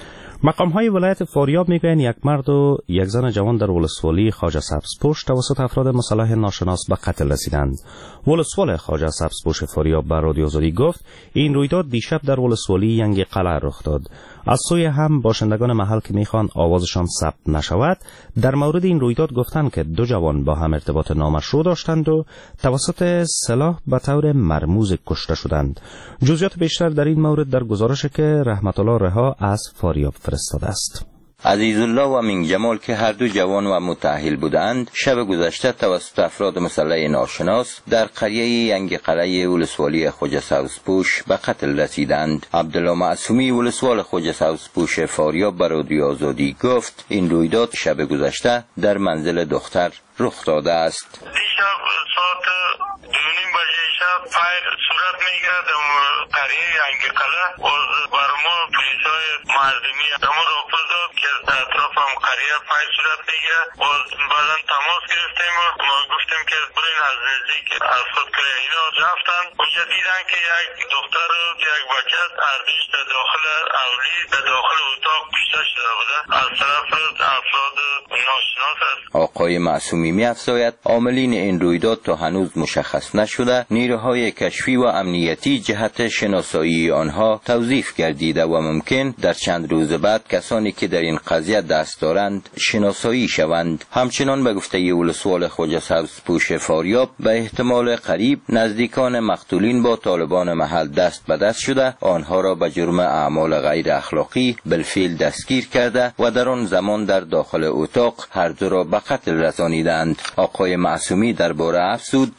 [SPEAKER 1] مقام های ولایت فاریاب میگویند یک مرد و یک زن جوان در ولسوالی خواجه سبزپوش توسط افراد مسلح ناشناس به قتل رسیدند. ولسوال خواجه سبزپوش فاریاب به رادیو آزادی گفت این رویداد دیشب در ولسوالی ینگ قلعه رخ داد. از سوی هم باشندگان محل که میخوان آوازشان ثبت نشود در مورد این رویداد گفتند که دو جوان با هم ارتباط نامشروع داشتند و توسط سلاح به طور مرموز کشته شدند. جزئیات بیشتر در این مورد در گزارشی که رحمت الله رها از فاریاب فرستاده است.
[SPEAKER 20] عزیزالله و امین جمال که هر دو جوان و متأهل بودند شب گذشته توسط افراد مسلح ناشناس در قریه ینگ قلعه ولسوالی خواجه سبزپوش به قتل رسیدند. عبدالله معصومی ولسوال خواجه سبزپوش فاریاب به رادیو آزادی گفت این رویداد شب گذشته در منزل دختر رخ داده است.
[SPEAKER 21] دیشب ساعت دو نیم بجه شب فایر صورت میگیرد در قریه ینگ قلعه و بر ما پلیسای مردمی اما راپور داد که اطراف هم قریه فایر صورت میگیرد و بعدا تماس گرفتیم و ما گفتیم که برین از نزدیک از خودکار اینا رفتن. اونجا دیدن که یک دختر و یک بچه اردوش در داخل اولی در داخل اتاق کشته شده بوده از طرف افراد ناشناس است.
[SPEAKER 20] آقای معصومی می افزاید عاملین این رویداد تا هنوز مشخص نشده. نیروهای کشفی و امنیتی جهت شناسایی آنها توظیف گردیده و ممکن در چند روز بعد کسانی که در این قضیه دست دارند شناسایی شوند. همچنان به گفته ولسوال خواجه سبزپوش فاریاب به احتمال قریب نزدیکان مقتولین با طالبان محل دست به دست شده آنها را به جرم اعمال غیر اخلاقی بالفعل دستگیر کرده و در آن زمان در داخل اتاق هر دو را به قتل رسانیدند. آقای معصومی درباره افزود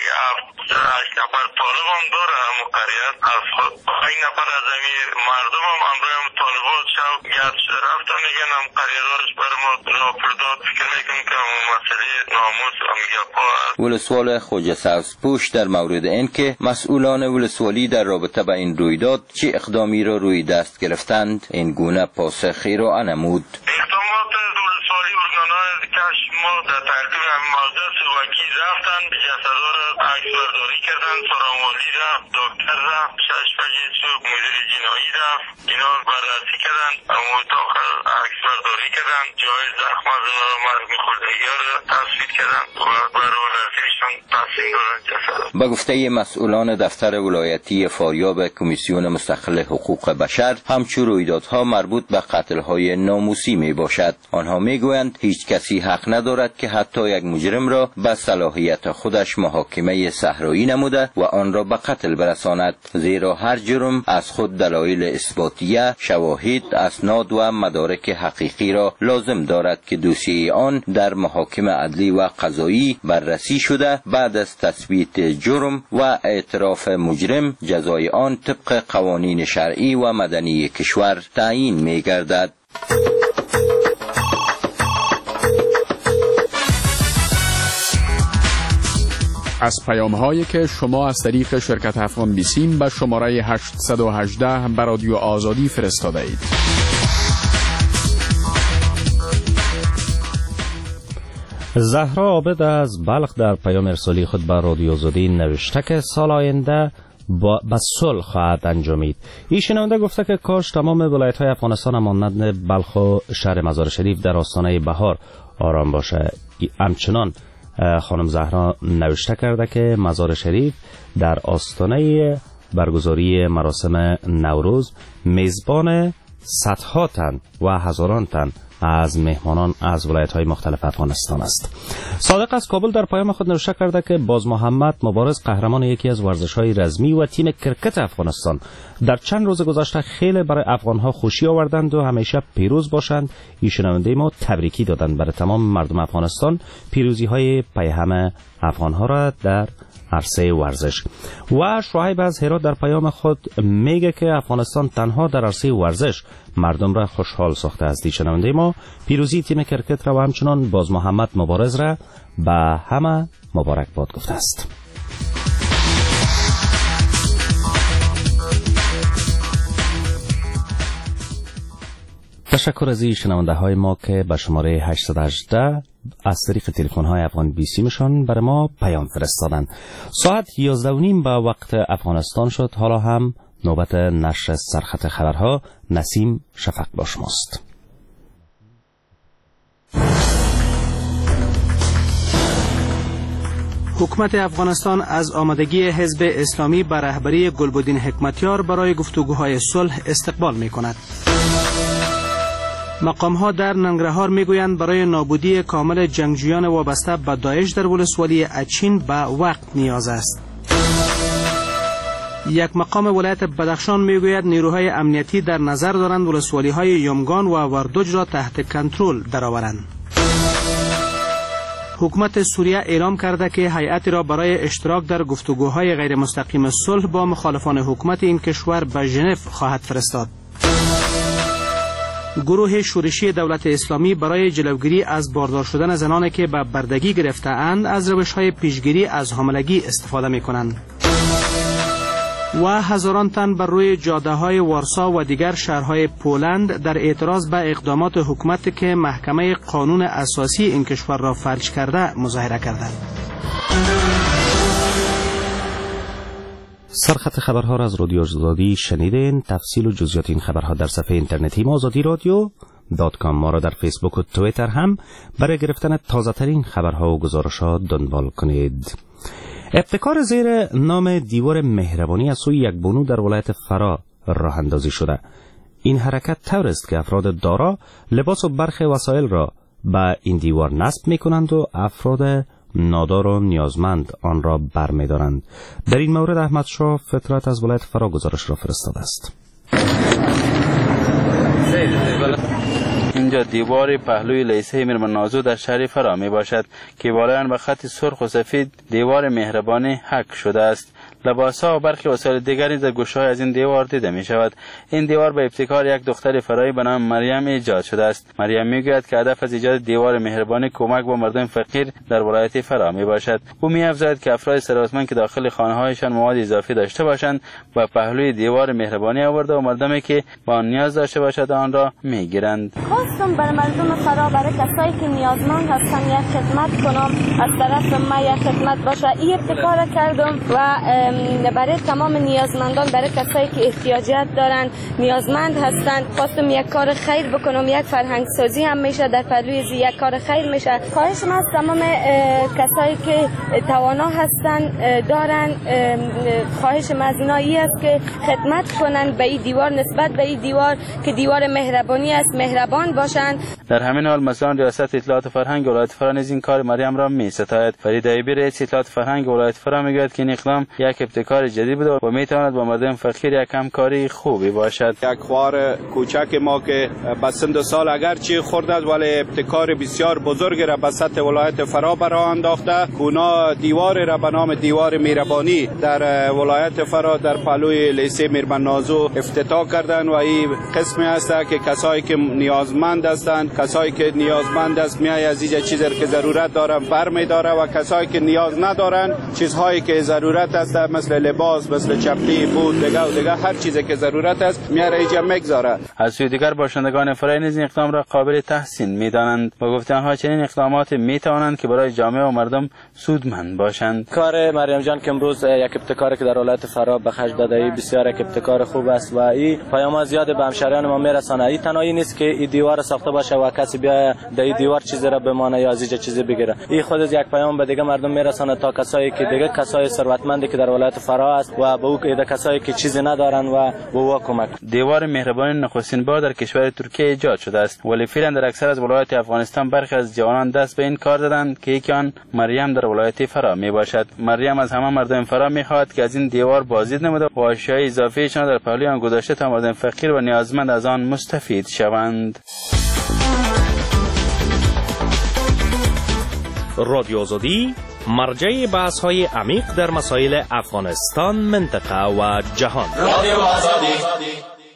[SPEAKER 21] هشت نفر طالب هم داره همون قریت از خود این نفر از امیر مردم هم امروی هم طالبات شب گرد شده رفتن میگن هم قریدارش بر ما راپور داد. فکر میکنم که همون مسئله ناموس و میگپا هست.
[SPEAKER 20] ولسوال خواجه سبزپوش در مورد این که مسئولان ولسوالی در رابطه با این رویداد چه اقدامی را روی دست گرفتند این گونه پاسخی را نمود.
[SPEAKER 21] اقدامات ولسوالی ارگانهای کشف ما در تعقیب همین موضوع سواکی رفتن جسدها را عکس برداری کردن. سرانوالی رفت، دکتر رفت، شش بجه صبح مدیر جنایی رفت، اینا بررسی کردن اما اتاق عکس برداری کردن جای زخم از اونها مرمی خوردگی ها را تصویر کردن و بررسیشان تصمیم دارن جسد.
[SPEAKER 20] به گفته مسئولان دفتر ولایتی فاریاب کمیسیون مستقل حقوق بشر همچون رویدادها مربوط به قتل‌های ناموسی می باشد. آنها می گویند هیچ کسی حق ندارد که حتی یک مجرم را به صلاحیت خودش محاکمه صحرایی نموده و آن را به قتل برساند، زیرا هر جرم از خود دلایل اثباتیه، شواهد، اسناد و مدارک حقیقی را لازم دارد که دوسیه آن در محاکم عدلی و قضایی بررسی شده بعد از تثبیت جرم و اعتراف مجرم جزای آن طبق قوانین شرعی و مدنی کشور تعیین می گردد.
[SPEAKER 10] از پیام هایی که شما از طریق شرکت افغان بیسیم به شماره هشت یک هشت به رادیو آزادی فرستاده اید.
[SPEAKER 1] زهرا عابد از بلخ در پیام ارسالی خود به رادیو آزادی نوشته که سال آینده به صلح خواهد انجامید. این شنونده گفته که کاش تمام ولایت‌های افغانستان مانند بلخ و شهر مزار شریف در آستانه بهار آرام باشه. همچنان خانم زهرا نوشته کرده که مزار شریف در آستانه برگزاری مراسم نوروز میزبان صدها تن و هزاران تن از مهمانان از ولایت‌های مختلف افغانستان است. صادق از کابل در پیام خود نوشته کرده که باز محمد مبارز قهرمان یکی از ورزش‌های رزمی و تیم کرکت افغانستان در چند روز گذشته خیلی برای افغان‌ها خوشی آوردند و همیشه پیروز باشند. این شنونده ما تبریکی دادند برای تمام مردم افغانستان پیروزی‌های پیهم افغان‌ها را در عرصه ورزش. و شعیب از هرات در پیام خود میگه که افغانستان تنها در عرصه ورزش مردم را خوشحال ساخته است. شنونده ما پیروزی تیم کرکت را و همچنان باز محمد مبارز را به همه مبارکباد گفته است. تشکر از این شنونده های ما که به شماره هشت یک هشت از طریق تلفن های افغان بی سی مشان برای ما پیام فرستادن. ساعت یازده و نیم به وقت افغانستان شد. حالا هم نوبت نشر سرخط خبرها. نسیم شفق با شماست.
[SPEAKER 2] حکومت افغانستان از آمادگی حزب اسلامی به رهبری گلبدین حکمتیار برای گفتگوهای صلح استقبال می کند. مقام ها در ننگرهار می گویند برای نابودی کامل جنگجویان وابسته به داعش در ولسوالی اچین به وقت نیاز است. یک مقام ولایت بدخشان می گوید نیروهای امنیتی در نظر دارند ولسوالی های یمگان و وردوج را تحت کنترل درآورند. حکومت سوریه اعلام کرده که هیئتی را برای اشتراک در گفتگوهای غیر مستقیم صلح با مخالفان حکومت این کشور به ژنو خواهد فرستاد. گروه شورشی دولت اسلامی برای جلوگیری از باردار شدن زنانی که به بردگی گرفته اند از روش‌های پیشگیری از حاملگی استفاده می کنند. و هزاران تن بر روی جاده‌های وارسا و دیگر شهرهای پولند در اعتراض به اقدامات حکومت که محکمه قانون اساسی این کشور را فلج کرده مظاهره کردند.
[SPEAKER 1] سرخط خبرها را از رادیو آزادی شنیدین. تفصیل و جزئیات این خبرها در صفحه اینترنتی ما آزادی رادیو دات کام. ما را در فیسبوک و توییتر هم برای گرفتن تازه ترین خبرها و گزارش‌ها دنبال کنید. ابتکار زیر نام دیوار مهربانی از سوی یک بانو در ولایت فرا راه اندازی شده. این حرکت طور است که افراد دارا لباس و برخی وسایل را به این دیوار نصب می کنند و افراد نادار و نیازمند آن را بر می دارند. در این مورد احمد شاه فطرت از ولایت فرا گزارش را فرستاده است.
[SPEAKER 3] اینجا دیوار پهلوی لیسه میرمن نازو در شهر فرا می باشد که بالایان به خط سرخ و سفید دیوار مهربانی حک شده است. لباس‌ها و برخی وسایل دیگری در گوشه‌های از این دیوار دیده می شود. این دیوار به ابتکار یک دختر فرایی به نام مریم ایجاد شده است. مریم میگوید که هدف از ایجاد دیوار مهربانی کمک به مردم فقیر در ولایت فرا می باشد. او می افزاید که افراد ثروتمند که داخل خانه‌هایشان مواد اضافی داشته باشند و پهلوی دیوار مهربانی آورده و مردمی که با آن نیاز داشته باشند آن را میگیرند.
[SPEAKER 6] خواستم بر مردم فرا برای کسایی که نیازمند هستن یک خدمت کنم، از طرف ما یک خدمت باشه. این ابتکار کردم و برای تمام نیازمندان، برای کسایی که احتیاجات دارن نیازمند هستند خواستم یک کار خیر بکنم. یک فرهنگ سازی هم میشه در پهلوی زی یک کار خیر میشه. خواهشم از تمام کسایی که توانا هستن دارن، خواهشم از اینا ای است که خدمت کنن به این دیوار، نسبت به این دیوار که دیوار مهربانی است، مهربان باشند.
[SPEAKER 3] در همین حال مثلا ریاست اطلاعات فرهنگ ولایت فرا نیز این کار مریم را میستاید. فرید ایوبی رئیس اطلاعات فرهنگ ولایت فرا میگوید که این اقدام یک ابتکار جدید بود و میتواند با مردم فقیر یک همکاری خوبی باشد.
[SPEAKER 22] یک خوار کوچک ما که به سن سال اگرچه خرد است ولی ابتکار بسیار بزرگ را به سطح ولایت فرا برآ انداخته. کونا دیوار را به نام دیوار مهربانی در ولایت فرا در پهلوی لیسه میرمن نازو افتتاح کردند و این قسمی است که کسایی که نیازمند هستند، کسایی که نیازمند است میای از اینجا چیزی که ضرورت دارن برمی‌داره و کسایی که نیاز ندارن چیزهایی که ضرورت است مثل لباس، مثل چپلی، بود، دیگه و دیگه هر چیزی که ضرورت است میاره اینجا میگذاره.
[SPEAKER 3] از سوی دیگر باشندگان فرای نیز این اقدام را قابل تحسین میدانند و گفته آنها چنین اقدامات میتوانند که برای جامعه و مردم سودمند باشند.
[SPEAKER 23] کار مریم جان که امروز یک ابتکاری که در ولایت فرا به خرج داده ای بسیار یک ابتکار خوب است و این پیام زیاد به همشهریان ما میرسانه. این تنهایی نیست که این دیوار ساخته باشه و کسی بیا در این دیوار چیزی را بمانه یا از اینجا چیزی بگیره. این خود یک پیام به دیگه مردم میرسانه تا کسایی که دیگه کسای ثروتمندی که در ولایت فرا است و به او ایده کسایی که چیزی ندارن و به او کمک.
[SPEAKER 3] دیوار مهربانی نخستین بار در کشور ترکیه ایجاد شده است، ولی فعلا در اکثر از ولایات افغانستان برخی از جوانان دست به این کار دادند که یکی آن مریم در ولایت فرا می باشد. مریم از همه مردم فرا می خواهد که از این دیوار بازدید نموده و اشیاء اضافی شان در پهلوی آن گذاشته تا مردم فقیر و نیازمند از آن مستفید شوند.
[SPEAKER 1] رادیو آزادی مرجع بحث های عمیق در مسائل افغانستان، منطقه و جهان. رادیو آزادی.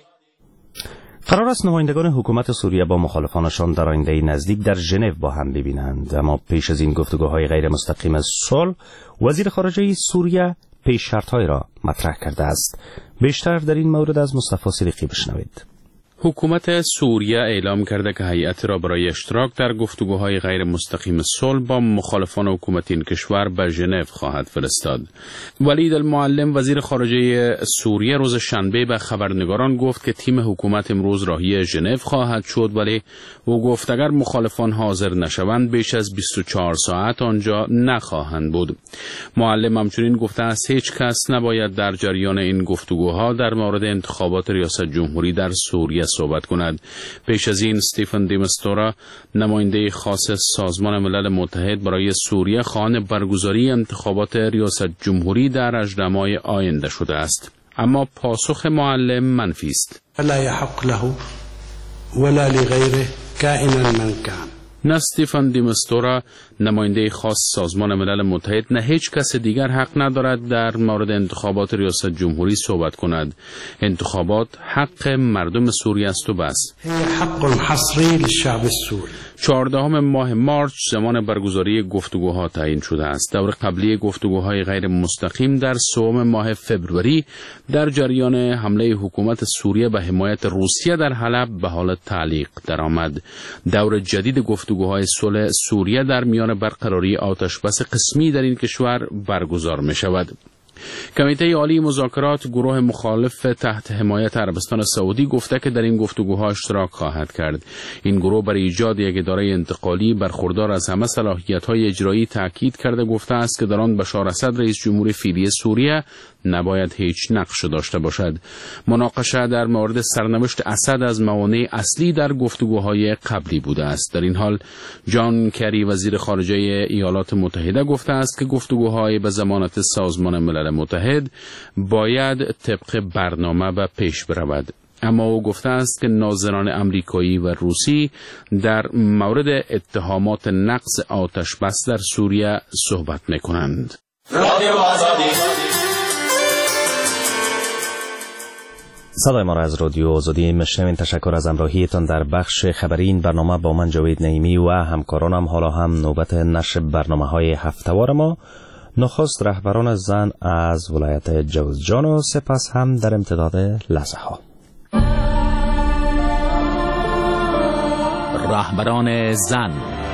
[SPEAKER 1] قرار است نمایندگان حکومت سوریه با مخالفانشان در آینده نزدیک در ژنو با هم ببینند، اما پیش از این گفتگوهای غیر مستقیم صلح وزیر خارجه سوریه پیش شرط‌های را مطرح کرده است. بیشتر در این مورد از مصطفی صدیقی بشنوید.
[SPEAKER 10] حکومت سوریه اعلام کرده که هیئت را برای اشتراک در گفتگوهای غیر مستقیم صلح با مخالفان حکومت این کشور به ژنو خواهد فرستاد. ولید المعلم وزیر خارجه سوریه روز شنبه به خبرنگاران گفت که تیم حکومت امروز راهی ژنو خواهد شد، ولی او گفت اگر مخالفان حاضر نشوند بیش از بیست و چهار ساعت آنجا نخواهند بود. معلم همچنین گفته است هیچ کس نباید در جریان این گفتگوها در مورد انتخابات ریاست جمهوری در سوریه صحبت کند. پیش از این استیفن دی مستورا نماینده خاص سازمان ملل متحد برای سوریه خواهان برگزاری انتخابات ریاست جمهوری در هجدهم ماه آینده شده است، اما پاسخ معلم منفی است.
[SPEAKER 4] لا يحق له ولا لغيره كائنا من كان.
[SPEAKER 10] نه استیفن دی مستورا نماینده خاص سازمان ملل متحد نه هیچ کس دیگر حق ندارد در مورد انتخابات ریاست جمهوری صحبت کند. انتخابات حق مردم سوریه است و بس.
[SPEAKER 4] حق حصری للشعب السوری.
[SPEAKER 10] چهاردهم ماه مارچ زمان برگزاری گفتگوها تعیین شده است. دور قبلی گفتگوهای غیر مستقیم در سوم ماه فوریه در جریان حمله حکومت سوریه به حمایت روسیه در حلب به حال تعلیق درآمد. دور جدید گفتگوهای صلح سوریه در میان برقراری آتشبس قسمی در این کشور برگزار می شود. کمیته عالی مذاکرات گروه مخالف تحت حمایت عربستان سعودی گفته که در این گفتگوها اشتراک خواهد کرد. این گروه برای ایجاد یک اداره انتقالی برخوردار از همه صلاحیت‌های اجرایی تاکید کرده گفته است که در آن بشار اسد رئیس جمهور فعلی سوریه نباید هیچ نقش داشته باشد. مناقشه در مورد سرنوشت اسد از موانع اصلی در گفتگوهای قبلی بوده است. در این حال جان کری وزیر خارجه ایالات متحده گفته است که گفتگوهای به ضمانت سازمان ملل متحد باید طبق برنامه به پیش برود، اما او گفته است که ناظران امریکایی و روسی در مورد اتهامات نقض آتش بس در سوریه صحبت می‌کنند. رادیو آزادی.
[SPEAKER 1] صدای ما را از رادیو آزادی میشنوید. تشکر از همراهیتان در بخش خبری این برنامه. با من جاوید نعیمی و همکارانم حالا هم نوبت نشر برنامه‌های هفته‌وار ما. نخست رهبران زن از ولایت جوزجان و سپس هم در امتداد لحظه ها
[SPEAKER 10] رهبران زن.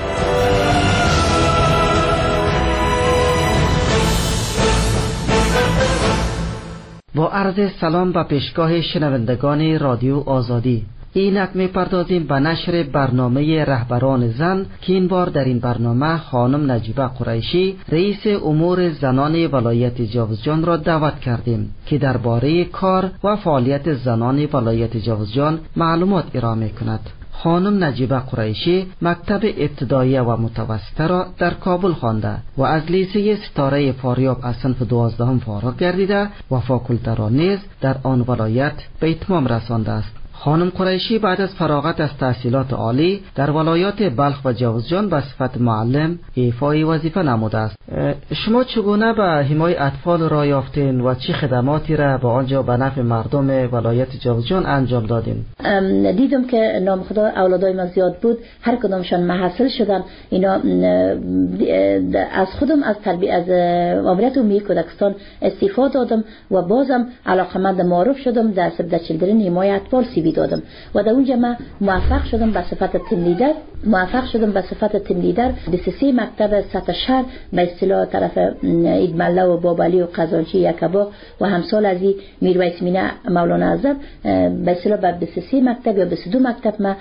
[SPEAKER 7] با عرض سلام به پیشگاه شنوندگان رادیو آزادی، اینک می پردازیم به نشر برنامه رهبران زن که این بار در این برنامه خانم نجیبه قریشی رئیس امور زنان ولایت جوزجان را دعوت کردیم که درباره کار و فعالیت زنان ولایت جوزجان معلومات ارائه کند. خانم نجیبه قریشی مکتب ابتدایی و متوسطه را در کابل خوانده و از لیسه ستاره فاریاب از صنف دوازدهم فارغ گردیده و فاکولته را نیز در آن ولایت به اتمام رسانده است. خانم قریشی بعد از فراغت از تحصیلات عالی در ولایات بلخ و جوزجان به صفت معلم ایفای وظیفه نموده است. شما چگونه به حمایت اطفال را یافتین و چه خدماتی را به آنجا به نفع مردم ولایت جوزجان انجام دادین؟
[SPEAKER 8] دیدم که نام خدا اولادای ما زیاد بود، هر کدامشان محصل شدن. اینا از خودم از تربیت از ماموریت عمومی کودکستان استفاده دادم و بازم علاقمند معروف شدم در سیو د چیلدرن حمایت اطفال سی دادم و در اونجا من موفق شدم به صفت تیم لیدر موفق شدم به صفت تیم لیدر بیست و سه مکتب سطح شهر به اصطلاح طرف ایدمله و بابلی و قزانچی یکباغ و همسال از این میرویس مینه مولانا اعظم به اصطلاح به بیست و سه مکتب یا بیست و دو مکتب ما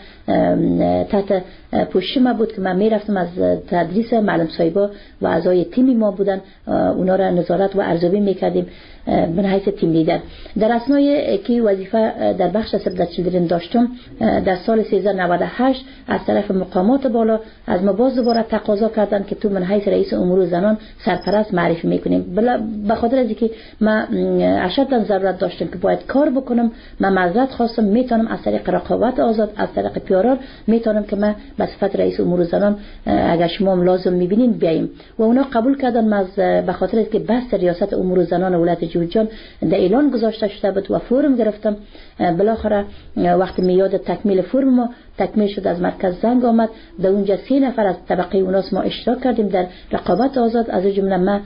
[SPEAKER 8] تحت پوشش ما بود که من میرفتم از تدریس معلم صاحبا و اعضای تیم ما بودن اونا را نظارت و ارزیابی میکردیم من حیث تیم لیدر. در اثنای که وظیفه در بخش سیو دی چیلدرن داشتم در سال سیزده نود و هشت از طرف مقامات بالا از ما باز دوباره تقاضا کردند که تو من حیث رئیس امور زنان سرپرست معرفی میکنیم. به خاطر از اینکه من اشداً ضرورت داشتم که باید کار بکنم، من معذرت خواستم میتونم از طریق رقابت آزاد از طریق پیارار میتونم که من به صفت رئیس امور زنان اگر شما لازم میبینین بیایم و اونا قبول کردن. از به خاطر اینکه بحث ریاست امور زنان ولایت جوزجان در اعلان گذاشته شده بود و فرم گرفتم. بالاخره وقتی میاد تکمیل فرم ما تکمیل شد از مرکز زنگ آمد، در اونجا سه نفر از طبقه اوناس ما اشتراک کردیم در رقابت آزاد، از جمله من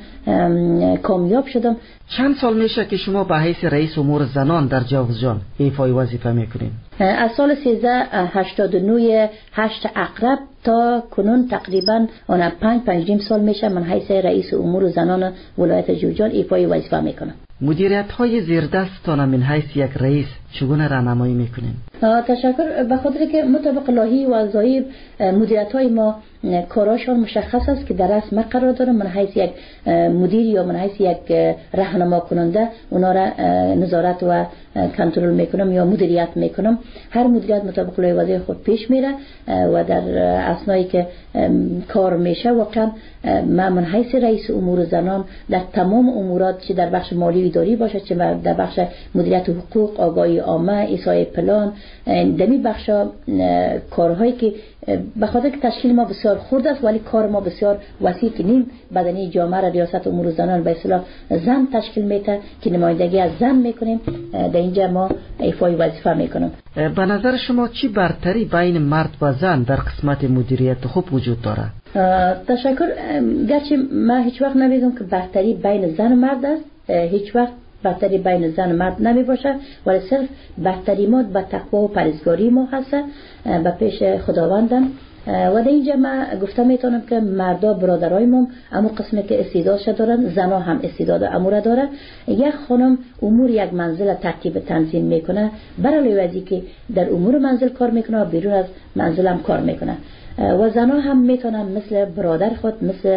[SPEAKER 8] کامیاب شدم.
[SPEAKER 7] چند سال میشه که شما به حیث رئیس امور زنان در جوزجان ایفای وظیفه میکنین؟
[SPEAKER 8] از سال سیزده هشتاد و نه هشت اقرب تا کنون تقریبا آن پنج پنج سال میشه من حیث رئیس امور زنان ولایت جوزجان ایفای وظیفه میکنم.
[SPEAKER 7] مدیریت های زیر دستتان من حیث یک رئیس چگونه راهنمایی میکنین؟
[SPEAKER 8] تشکر. به خاطر که مطابق لایحه و ضوابط مدیریت های ما کاراشان مشخص است که در اصل من قرار دارم من حیث یک مدیر یا من حیث یک راهنما کننده اونا را نظارت و کنترل میکنم یا مدیریت میکنم. هر مدیریت مطابق لایحه وضعیت خود پیش میره و در اثنایی که کار میشه واقعا من من حیث رئیس امور زنان در تمام امورات چه در بخش مالی و اداری باشه چه در بخش مدیریت حقوق، آگاهی عامه، ایصای پلان، دمی بخش کارهایی که به خاطر که تشکیل ما بسیار خرد است ولی کار ما بسیار وسیع که نیم بدنی جامعه را ریاست امور زنان به اصطلاح زن تشکیل میده که نمایندگی از زن میکنیم، در اینجا ما ایفای وظیفه میکنم.
[SPEAKER 7] به نظر شما چی برتری بین مرد و زن در قسمت مدیریت خوب وجود داره؟
[SPEAKER 8] تشکر. گرچه من هیچ وقت نمیگم که برتری بین زن و مرد است، هیچ وقت برتری بین زن و مرد نمی باشه، ولی صرف برتری ما به تقوا و پرهیزگاری ما هست به پیش خداوندم. و در اینجا من گفته میتونم که مردا برادرای ما امو قسمی که استعدادش دارن، زنا هم استعداد امور داره. یک خانم امور یک منزل ترتیب تنظیم میکنه، برای وزی که در امور منزل کار میکنه و بیرون از منزل هم کار میکنه. و زنها هم میتونن مثل برادر خود مثل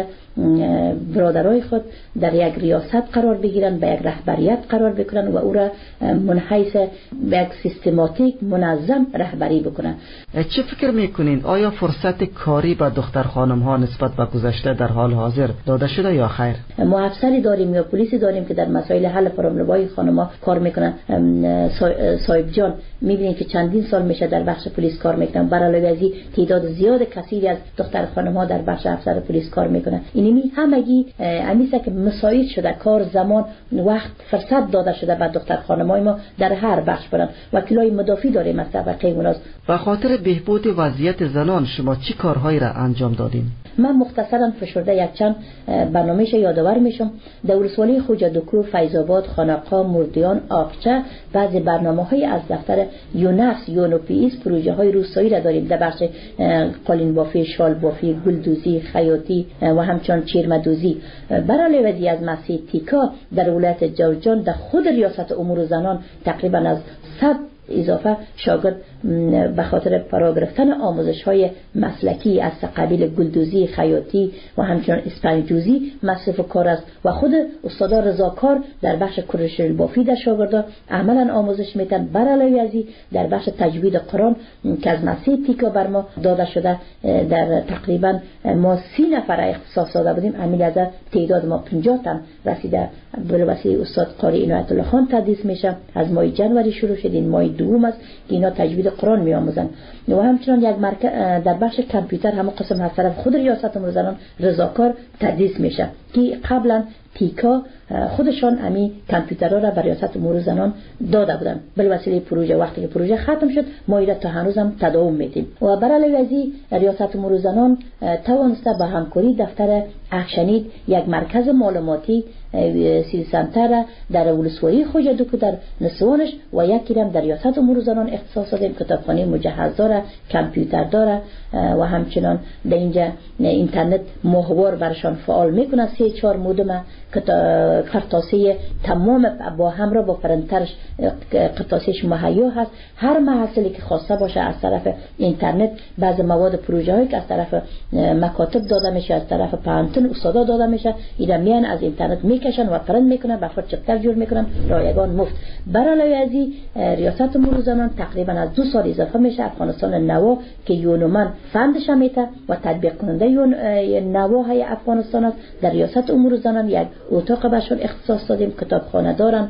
[SPEAKER 8] برادرای خود در یک ریاست قرار بگیرن، به یک رهبریت قرار بکنن و او را منحیث به یک سیستماتیک منظم رهبری بکنن.
[SPEAKER 7] چه فکر میکنین؟ آیا فرصت کاری به دختر خانم ها نسبت به گذشته در حال حاضر داده شده یا خیر؟
[SPEAKER 8] ما افسری داریم یا پلیسی داریم که در مسائل حل پرابلم‌های خانم ها کار میکنن. صاحب جان میبینین که چندین سال میشه در بخش پلیس کار میکنن، برای ازی تعداد زیاد کثیری از دختر خانم ها در بخش افسر پلیس کار میکنن. اینمی همگی امیسه که مساعد شده کار، زمان، وقت، فرصت داده شده به دختر خانم های ما در هر بخش برن. وکیلای مدافع داریم از طبقه اوناس.
[SPEAKER 7] به خاطر بهبود وضعیت زنان شما چی کارهایی را انجام دادین؟
[SPEAKER 8] من مختصرا فشرده یک چند برنامه‌اش یادآور میشم. در ولسوالی خوجا دکو، فیض‌آباد، خانقاه، مردیان، آبچه بعضی برنامه‌های از دفتر یونس یونوپیس پروژه های روستایی را داریم در بخش قالین بافی، شال بافی، گلدوزی، خیاطی و همچنان چیرمدوزی. برای وضعی از مسیح تیکا در ولایت جوزجان در خود ریاست امور زنان تقریبا از صد اضافه شاگرد به خاطر فرا گرفتن آموزش های مسلکی از قبیل گلدوزی، خیاطی و همچنان اسپنجوزی مصرف کار است و خود استاد رضاکار در بخش کرش بافی در شاگردا عملا آموزش میتن. برای ازی در بخش تجوید قرآن که از مسیح تیکا بر ما داده شده در تقریبا ما سی نفر اختصاص داده بودیم، امیل از تعداد ما پنجاه تن رسیده. بلوسی استاد قاری عنایت الله خان تدریس میشه، از ماه جنوری شروع شد، این ماه دوم است که اینا تجوید قرآن میآموزن. و همچنان یک مرکز در بخش کامپیوتر همون قسم از طرف خود ریاست امور زنان رضاکار تدریس میشه که قبلا تیکا خودشان امی کامپیوترها را برای ریاست امور زنان داده بودن. بلوسیله پروژه وقتی که پروژه ختم شد ما ایرا تا هنوز هم تداوم میدیم. و برای وزی ریاست امور زنان توانسته با همکاری دفتر اکشنید یک مرکز معلوماتی سی سنتر در ولسوالی خوجدو که در نسوانش و یکی هم در ریاست امور زنان اختصاص دادیم، کتابخانه مجهز داره، کامپیوتر داره و همچنان در اینجا اینترنت ماهوار برشان فعال میکنه، سه چهار مودم قرطاسی تمام با همراه با پرنترش قرطاسیش مهیا هست. هر محصولی که خواسته باشه از طرف اینترنت، بعض مواد پروژه هایی که از طرف مکاتب داده میشه، از طرف پانتون استادا داده میشه، اینا میان از اینترنت میکشن و پرنت میکنن، به خود چپتر جور میکنن رایگان مفت. برای ازی ریاست امور زنان تقریبا از دو سال اضافه میشه افغانستان نوا که یونومن فندش میته و تطبیق کننده یون نواهای افغانستان است. در ریاست امور زنان یک اتاق بهشون اختصاص دادیم، کتابخانه دارن،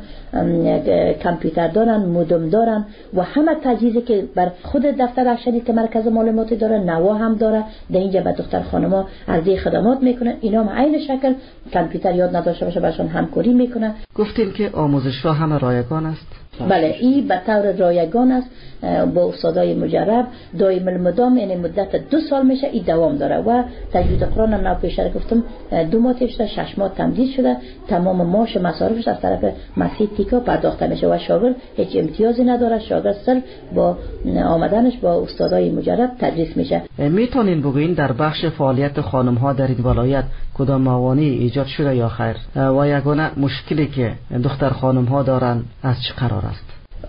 [SPEAKER 8] کامپیوتر دارن، مودم دارن و همه تجهیزی که بر خود دفتر ارشدی که مرکز معلوماتی داره نوا هم داره. در اینجا به دختر خانما عرضه خدمات میکنه، اینا هم عین شکل کامپیوتر یاد نداشته باشه برشون همکاری میکنه.
[SPEAKER 7] گفتیم که آموزش‌ها همه رایگان است.
[SPEAKER 8] بله، این به طور رایگان است با استادای مجرب دائم المدام، یعنی مدت دو سال میشه این دوام داره و تجوید قرآن هم نو پیشتر گفتم دو ماه شده، شش ماه تمدید شده، تمام معاش مصارفش از طرف مسیح تیکا پرداخته میشه و شاگرد هیچ امتیازی نداره، شاگرد صرف با آمدنش با استادای مجرب تدریس میشه.
[SPEAKER 7] میتونین بگوین در بخش فعالیت خانم ها در این ولایت کدام موانعی ایجاد شده یا خیر و یگانه مشکلی که دختر خانم ها دارن از چه قرار است؟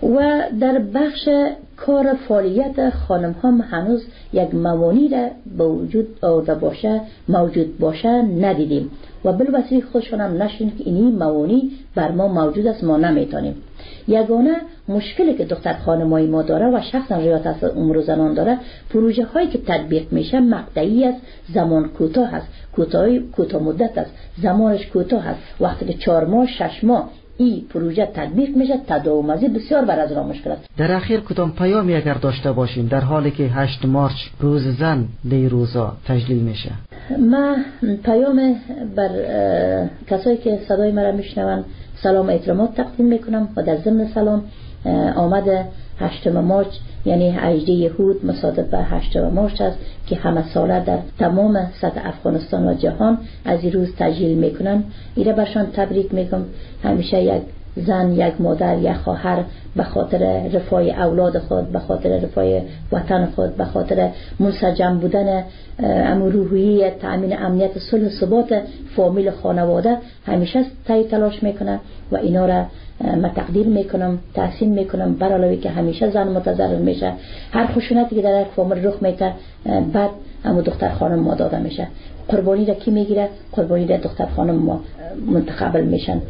[SPEAKER 8] و در بخش کار فعالیت خانم هم هنوز یک موانعی را به وجود آورده باشه موجود باشه ندیدیم و بالوسیله خودشان هم نشین که اینی موانعی بر ما موجود است، ما نمیتونیم. یگانه مشکلی که دختر خانمای ما داره و شخصا ریاست امور زنان داره، پروژه هایی که تطبیق میشه مقطعی است، زمان کوتاه است، کوتاه کوتاه مدت است، زمانش کوتاه است. وقتی که چهار ماه شش ماه این پروژه تطبیق میشه، تداوم‌پذی بسیار بر از راه مشکل است.
[SPEAKER 7] در اخیر کدام پیامی اگر داشته باشیم در حالی که هشت مارچ روز زن دی روزا تجلیل میشه؟
[SPEAKER 8] ما پیام بر کسایی که صدای مرا میشنون سلام و احترامات تقدیم میکنم و در ضمن سلام آمد هشتم مارچ یعنی هجده یهود مصادف به هشتم مارچ است که همه ساله در تمام سطح افغانستان و جهان از این روز تجلیل میکنن. ایره برشان تبریک میگم. همیشه یک زن، یک مادر، یک خواهر به خاطر رفاه اولاد خود، به خاطر رفاه وطن خود، به خاطر منسجم بودن امور روحی تأمین امنیت صلح و ثبات فامیل خانواده همیشه تای تلاش میکنه و اینا را من تقدیر میکنم، تحسین میکنم، بر علاوه که همیشه زن متضرر میشه. هر خشونتی که در یک فامیل رخ میده بعد اما دختر خانم ما داده میشه. قربانی را کی میگیره؟ قربانی را دختر خانم ما منتخب میشن.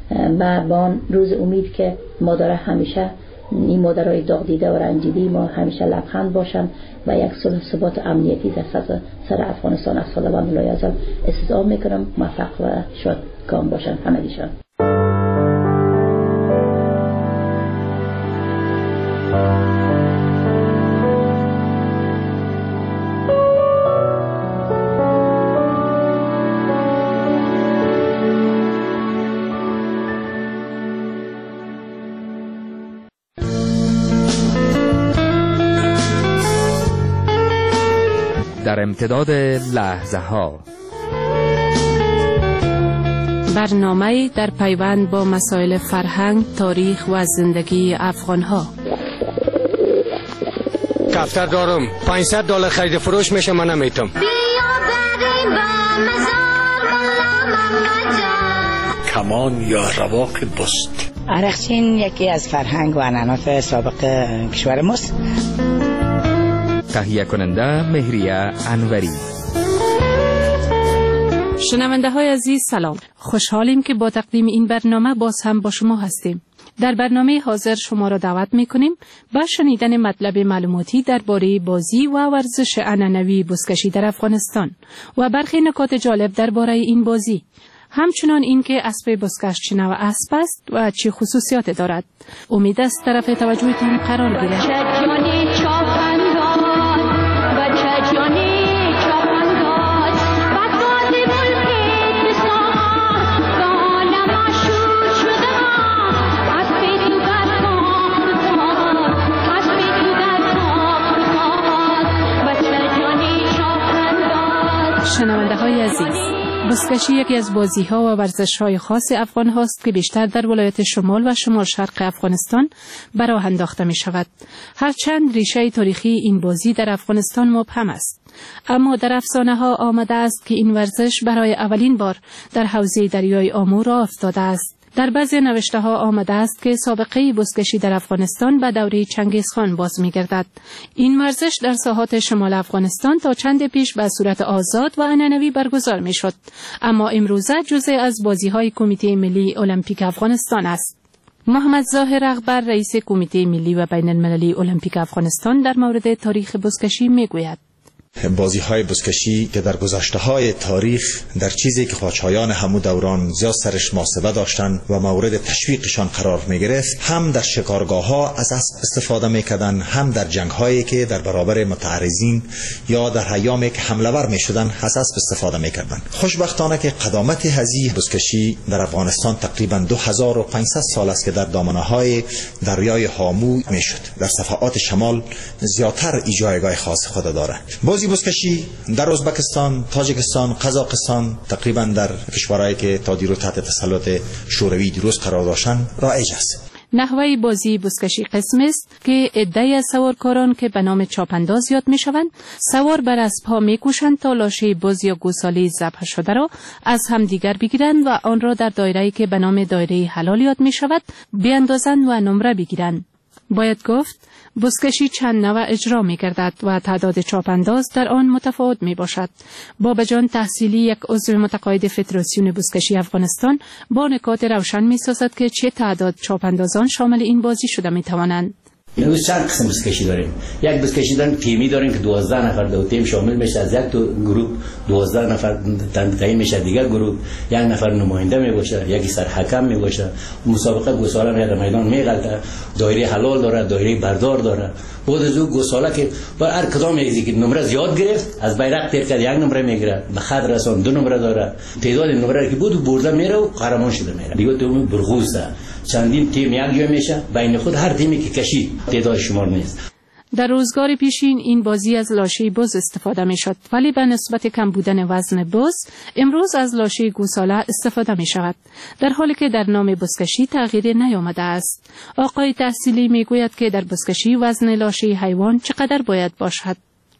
[SPEAKER 8] و با آن روز امید که مادر همیشه این مادرای داغ دیده و رنجیده ما همیشه لبخند باشن و یک صلح و ثبات امنیتی در سر افغانستان از خداوند لایزال استدعا میکنم. موفق و شادکام باشن همه دیشان.
[SPEAKER 5] در امتداد لحظه ها
[SPEAKER 9] برنامه در پیوند با مسائل فرهنگ، تاریخ و زندگی افغان ها.
[SPEAKER 12] دفتر دارم پانصد دلار خرید فروش میشه، من نمیتونم.
[SPEAKER 24] کمان یا رواق بست.
[SPEAKER 25] عرقچین یکی از فرهنگ و عنعنات سابق کشور ماست.
[SPEAKER 5] تهیه کننده مهریه انوری.
[SPEAKER 9] شنونده های عزیز سلام، خوشحالیم که با تقدیم این برنامه باز هم با شما هستیم. در برنامه حاضر شما را دعوت میکنیم به شنیدن مطلب معلوماتی درباره بازی و ورزش عنعنوی بزکشی در افغانستان و برخی نکات جالب درباره این بازی، همچنان اینکه اسب بزکش چه نوع اسب است و چه خصوصیات دارد. امید است طرف توجهتون قرار گیرد. شنونده های عزیز، بزکشی یکی از بازی‌ها و ورزش‌های خاص افغان هاست که بیشتر در ولایت شمال و شمال شرق افغانستان به راه انداخته می شود. هرچند ریشه تاریخی این بازی در افغانستان مبهم است، اما در افسانه ها آمده است که این ورزش برای اولین بار در حوزه دریای آمو راه افتاده است. در بعضی نوشته ها آمده است که سابقه بزکشی در افغانستان به دوره چنگیزخان باز می گردد. این ورزش در ساحات شمال افغانستان تا چند پیش به صورت آزاد و عنعنوی برگزار می شد، اما امروزه جزء از بازی های کمیته ملی المپیک افغانستان است. محمد ظاهر اغبر رئیس کمیته ملی و بین المللی المپیک افغانستان در مورد تاریخ بزکشی می گوید.
[SPEAKER 13] بازی های بزکشی که در گذشته های تاریخ در چیزی که خواجهایان همو دوران زیاد سرش محاسبه داشتن و مورد تشویقشان قرار می گرفت، هم در شکارگاه ها از اسب استفاده می کردن، هم در جنگ هایی که در برابر متعرضین یا در ایامی که حمله ور می شدن از اسب استفاده می کردن. خوشبختانه که قدامت هذه بزکشی در افغانستان تقریبا دو هزار و پانصد سال است که در دامنه های دریای هامو می شد. در صفحات شمال زیادتر جایگاه خاص خود دارد. بازی بزکشی در ازبکستان، تاجیکستان، قزاقستان، تقریبا در کشورهایی که تا دیرو تحت تسلط شوروی دیروز قرار داشتند رایج است.
[SPEAKER 9] نحوه بازی بزکشی قسم است که عده‌ای از سوارکاران که به نام چاپانداز یاد می‌شوند، سوار بر اسب‌ها می‌کوشند تا لاشه بز یا گوساله ذبح شده را از همدیگر بگیرند و آن را در دایره‌ای که به نام دایره حلال یاد می‌شود بیاندازند و نمره بگیرند. باید گفت بزکشی چند نوع اجرا می گردد و تعداد چاپانداز در آن متفاوت می باشد. بابا جان تحصیلی، یک عضو متقاعد فدراسیون بزکشی افغانستان، با نکات روشن می سازد که چه تعداد چاپاندازان شامل این بازی شده می توانند.
[SPEAKER 14] امروز چند قسم بزکشی داریم. یک بزکشی داریم تیمی داریم که دوازده نفر دو تیم شامل میشه، از یک تو گروه دوازده نفر تعیین میشه، دیگر گروه یک نفر نماینده می باشه، یکی سر حکم می باشه. مسابقه گوساله میاد میدان میغلطه، دایره حلال داره، دایره بردار داره. بعد از او گوساله که بر هر کدام یکی که نمره زیاد گرفت از بیرق تیر کرد یک نمره میگیره، به خط رسان دو نمره داره. تعداد نمره که بود برده میره و قهرمان شده میره. دیگه تو برغوزه چندین تیم یک جا میشه، بین خود هر تیمی که کشید تعداد شمار نیست.
[SPEAKER 9] در روزگار پیشین این بازی از لاشه بز استفاده می شد، ولی به نسبت کم بودن وزن بز امروز از لاشه گوساله استفاده می شود، در حالی که در نام بزکشی تغییری نیامده است. آقای تحصیلی می گوید که در بزکشی وزن لاشه حیوان چقدر باید باشد؟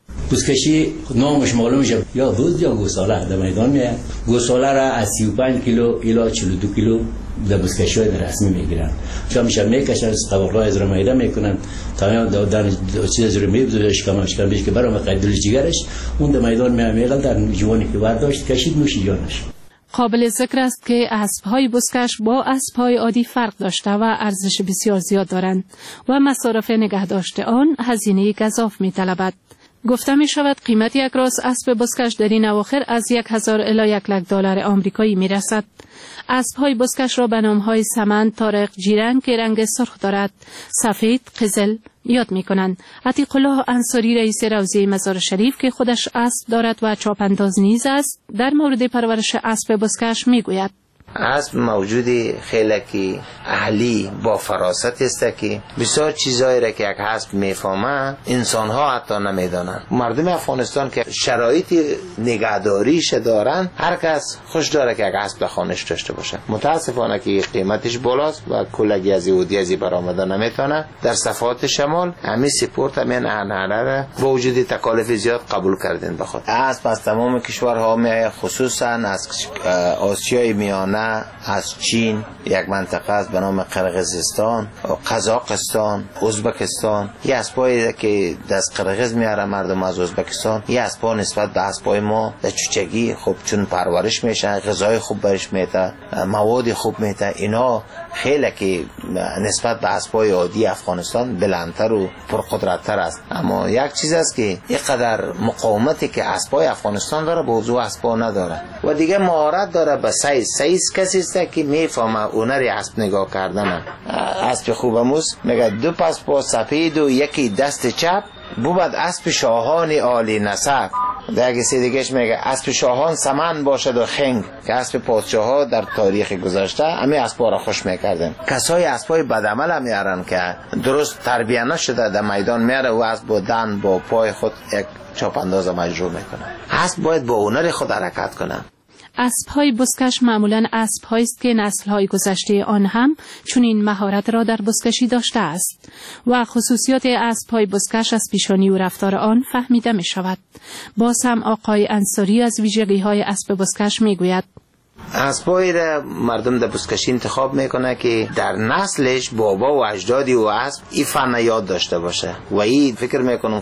[SPEAKER 14] بزکشی نامش معلوم میشه، یا بز یا گوساله در میدان میاد. گوساله را از سی و پنج کیلو الی چهل و دو کیلو در بزکشی های رسمی میگیرن. چون میشه میکشن قبقلا از را میده میکنن تا دادن چیز از رو میبزه اشکام اشکام بیش که برام قیدل جگرش اون در میدان میاد در جوانی که برداشت کشید نوش جانش.
[SPEAKER 9] قابل ذکر است که اسب‌های بزکش با اسب‌های عادی فرق داشته و ارزش بسیار زیاد دارند و مصارف نگهداشت آن هزینه گزاف میطلبد. گفته می شود قیمت یک راس اسب بزکش در این اواخر از یک هزار الی یک لک دلار آمریکایی می رسد. اسب‌های بزکش را به نام‌های سمن، طارق، جیرنگ که رنگ سرخ دارد، سفید، قزل یاد می کنند. عتیق الله انصاری رئیس روضه مزار شریف که خودش اسب دارد و چاپانداز نیز است، در مورد پرورش اسب بزکش می گوید.
[SPEAKER 15] اسب موجودی خیلی که اهلی با فراست است که بسیار چیزایی را که یک اسب میفهمه انسان ها حتی نمیدانند. مردم افغانستان که شرایط نگهداریش دارن، هر کس خوش داره که یک اسب خانش داشته باشه. متاسفانه که قیمتش بالاست و کلگی از اودیزی برآمده نمیتونه. در صفحات شمال همین سپورت همین انحنه با وجود تکالیف زیاد قبول کردن بخواد. اسب از تمام کشورها می خصوصا از آسیای میانه، از چین، یک منطقه است به نام قرقیزستان، قزاقستان، ازبکستان، یه اسبایی که دست قرقیز میاره مردم از ازبکستان، یه اسبا نسبت به اسبای ما در چوچگی خوب چون پرورش میشن، غذای خوب برش میده، مواد خوب میده، اینا خیلی که نسبت به اسبای عادی افغانستان بلندتر و پرقدرتتر است. اما یک چیز است که اینقدر مقاومتی که اسبای افغانستان داره موضوع اسبا نداره و دیگه مهارت داره به سایز. سایز کسی است که میفهمه هنر اسب نگاه کردن. اسب خوبموس میگه دو پس پا سفید و یکی دست چپ بود اسب شاهان عالی نسب. در سی دیگهش میگه اسب شاهان سمن باشد و خنگ، که اسب پادشاه ها در تاریخ گذشته همه اسبا را خوش میکردن. کسای اسبای بدعمل هم میارن که درست تربیه نشده در میدان میاره و اسب با دن با پای خود یک چاپ انداز مجروح میکنه. اسب باید با هنر خود حرکت کنه.
[SPEAKER 9] اسب‌های بزکش معمولاً اسب‌هایی است که نسل‌های گذشته آن هم چنین مهارت را در بزکشی داشته است و خصوصیات اسب‌های بزکش از پیشانی و رفتار آن فهمیده می‌شود. باز هم آقای انصاری از ویژگی‌های اسب بزکش می‌گوید:
[SPEAKER 15] اسبایی را مردم در بزکشی انتخاب میکنه که در نسلش بابا و اجدادی و اسب این فن یاد داشته باشه و این فکر میکنم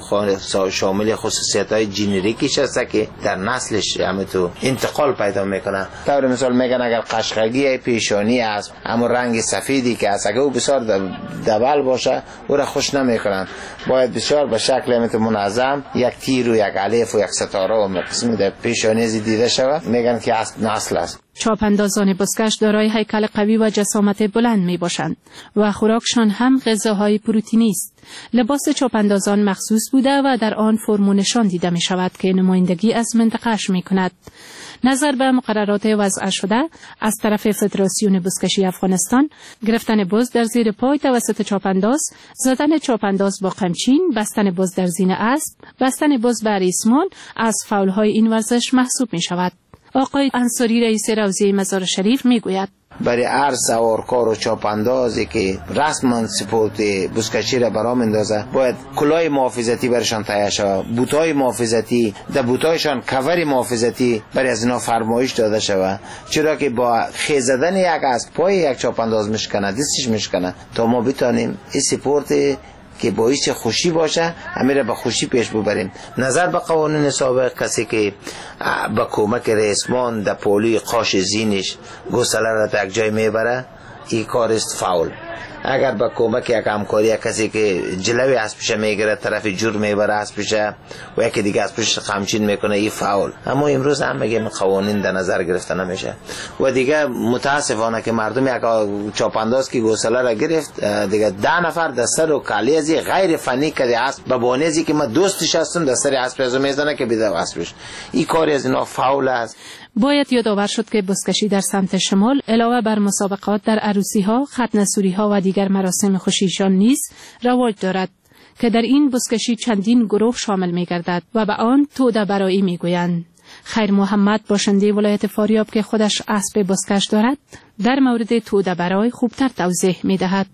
[SPEAKER 15] شامل خصوصیت های جنریکیش هست که در نسلش همه تو انتقال پیدا میکنه. طور مثال میگن اگر قشقگی پیشانی اسب اما رنگ سفیدی که است اگر او بسیار دبل باشه او را خوش نمیکنن، باید بسیار به شکل همه منظم یک تیر و یک الف و یک ستاره و قسمی در پیشانی دیده شود، میگن که اسب نسل است.
[SPEAKER 9] چاپندازان بزکش دارای هیکل قوی و جسامت بلند می باشند و خوراکشان هم غذاهای پروتئینی است. لباس چاپندازان مخصوص بوده و در آن فرم و نشان دیده می شود که نمایندگی از منطقه‌اش می کند. نظر به مقررات وضع شده از طرف فدراسیون بزکشی افغانستان، گرفتن بز در زیر پای توسط چاپنداز، زدن چاپنداز با قمچین، بستن بز در زین اسب، بستن بز بر ریسمان از فاول‌های این ورزش محسوب می شود. آقای انصاری رئیس روضه مزار شریف میگوید:
[SPEAKER 15] برای هر سوارکار و چاپاندازی که رسما سپورت بزکشی را برام اندازه باید کلاه محافظتی برشان تهیه شود، بوتای محافظتی، در بوتایشان کور محافظتی برای از اینا فرمایش داده شود، چرا که با خیزدن یک از پای یک چاپانداز مشکنه، دستش مشکنه، تا ما بتانیم این سپورت که باعث خوشی باشه همه را به خوشی پیش ببریم. نظر به قوانین سابق، کسی که با کمک ریسمان در پولی قاش زینش گوساله را تا یک جای میبره این کار است فاول. اگر با کمک یک همکاری کسی که جلوی اسبش میگیره طرف جور میبره اسبش و یکی دیگه اسبش قمچین میکنه این فاول. اما امروز هم میگیم قوانین در نظر گرفته نمیشه و دیگه متاسفانه که مردم یک چاپانداز که گوساله را گرفت دیگه ده نفر در سر و کالی ازی غیر فنی کردی اسب به بهانه ازی که ما دوستش هستم در سر اسب از میزنه که بیده اسبش. این کاری از اینا فاول است.
[SPEAKER 9] باید یادآور شد که بزکشی در سمت شمال علاوه بر مسابقات در عروسی‌ها، ختنه‌سوری‌ها و دیگر مراسم خوشیشان نیز رواج دارد که در این بزکشی چندین گروه شامل می‌گردد و به آن توده برایی می‌گویند. خیر محمد باشنده ولایت فاریاب که خودش اسب بزکش دارد در مورد توده برای خوبتر توضیح می‌دهد.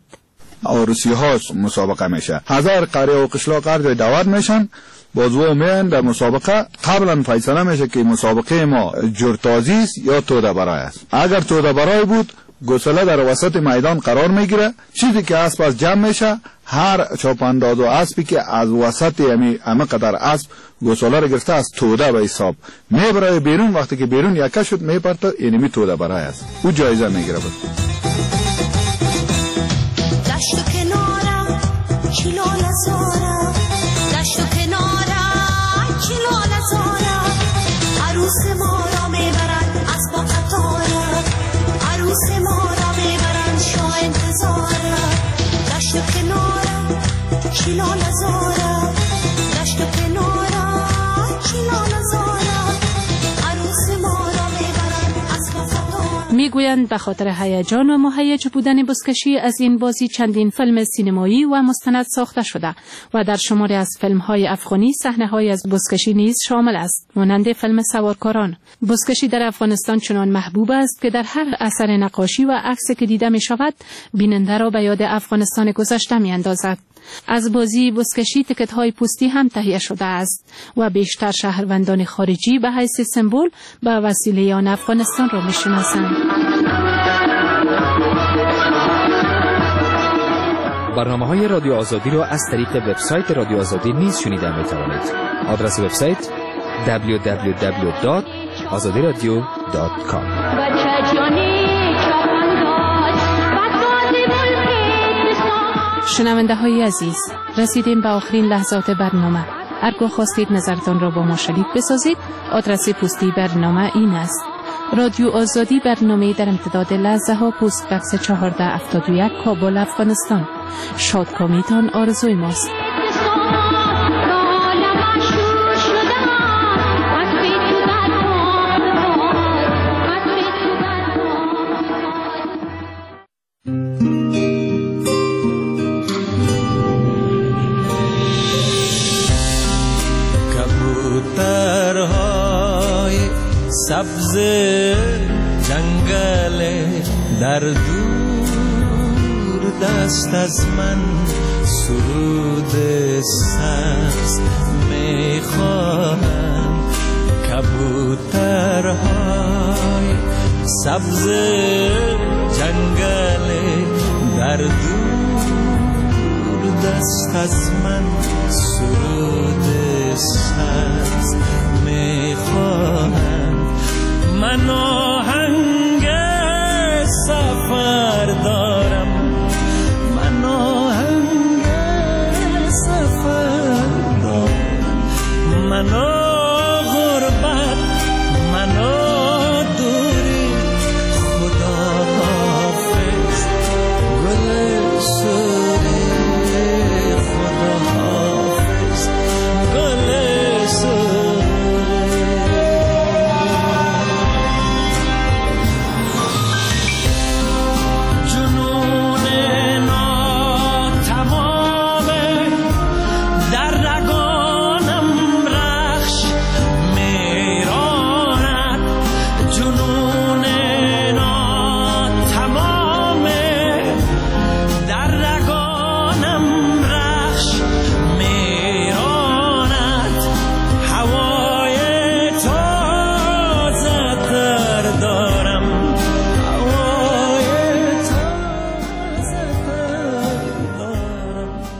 [SPEAKER 11] عروسی ها مسابقه میشه، هزار قریه و قشلاق قرد دعوت میشن، بازو میان در مسابقه قبلا فیصله میشه که مسابقه ما جرتازی است یا توده برای است. اگر توده برای بود گوساله در وسط میدان قرار میگیره، چیزی که اسب از جمع میشه هر چاپانداز و اسبی که از وسط یعنی همه قدر اسب گوساله را گرفته از توده به حساب میبره بیرون، وقتی که بیرون یکه شد میپرته یعنی می توده برای است، او جایزه میگیره.
[SPEAKER 16] دشت و کنارم چیلال زارم، دشت و کنارم چیلال زارم، عروس ما را میبرن از با قطارم، عروس ما را میبرن شاه انتظارم، دشت و کنارم چیلال زارم، دشت و کنارم چیلال زارم، عروس ما را میبرن از با قطارم.
[SPEAKER 9] میگویند به خاطر هیجان و مهیج بودن بزکشی از این بازی چندین فیلم سینمایی و مستند ساخته شده و در شماری از فیلم‌های افغانی صحنه‌های از بزکشی نیز شامل است، مانند فیلم سوارکاران. بزکشی در افغانستان چنان محبوب است که در هر اثر نقاشی و عکسی که دیده می شود بیننده را به یاد افغانستان گذشته می اندازد. از بازی بزکشی تکت‌های پوستی هم تهیه شده است و بیشتر شهروندان خارجی به حیث سمبل به وسیله آن افغانستان را می‌شناسند.
[SPEAKER 5] برنامه‌های رادیو آزادی را از طریق وبسایت رادیو آزادی نیز شنیده می‌توانید. آدرس وبسایت دبلیو دبلیو دبلیو دات آزادی رادیو دات کام.
[SPEAKER 9] شنونده های عزیز، رسیدیم به آخرین لحظات برنامه. هرگاه خواستید نظرتان را با ما شریک بسازید، آدرس پستی برنامه این است: رادیو آزادی، برنامه در امتداد لحظه ها، پست بکس چهارده هفتاد و یک، کابل، افغانستان. شادکامیتان آرزوی ماست.
[SPEAKER 17] سبز جنگل در دور دست از من سرود سبز میخواهم کبوترهای سبز جنگل در دور دست از من سرود سبز میخواهم من آهنگ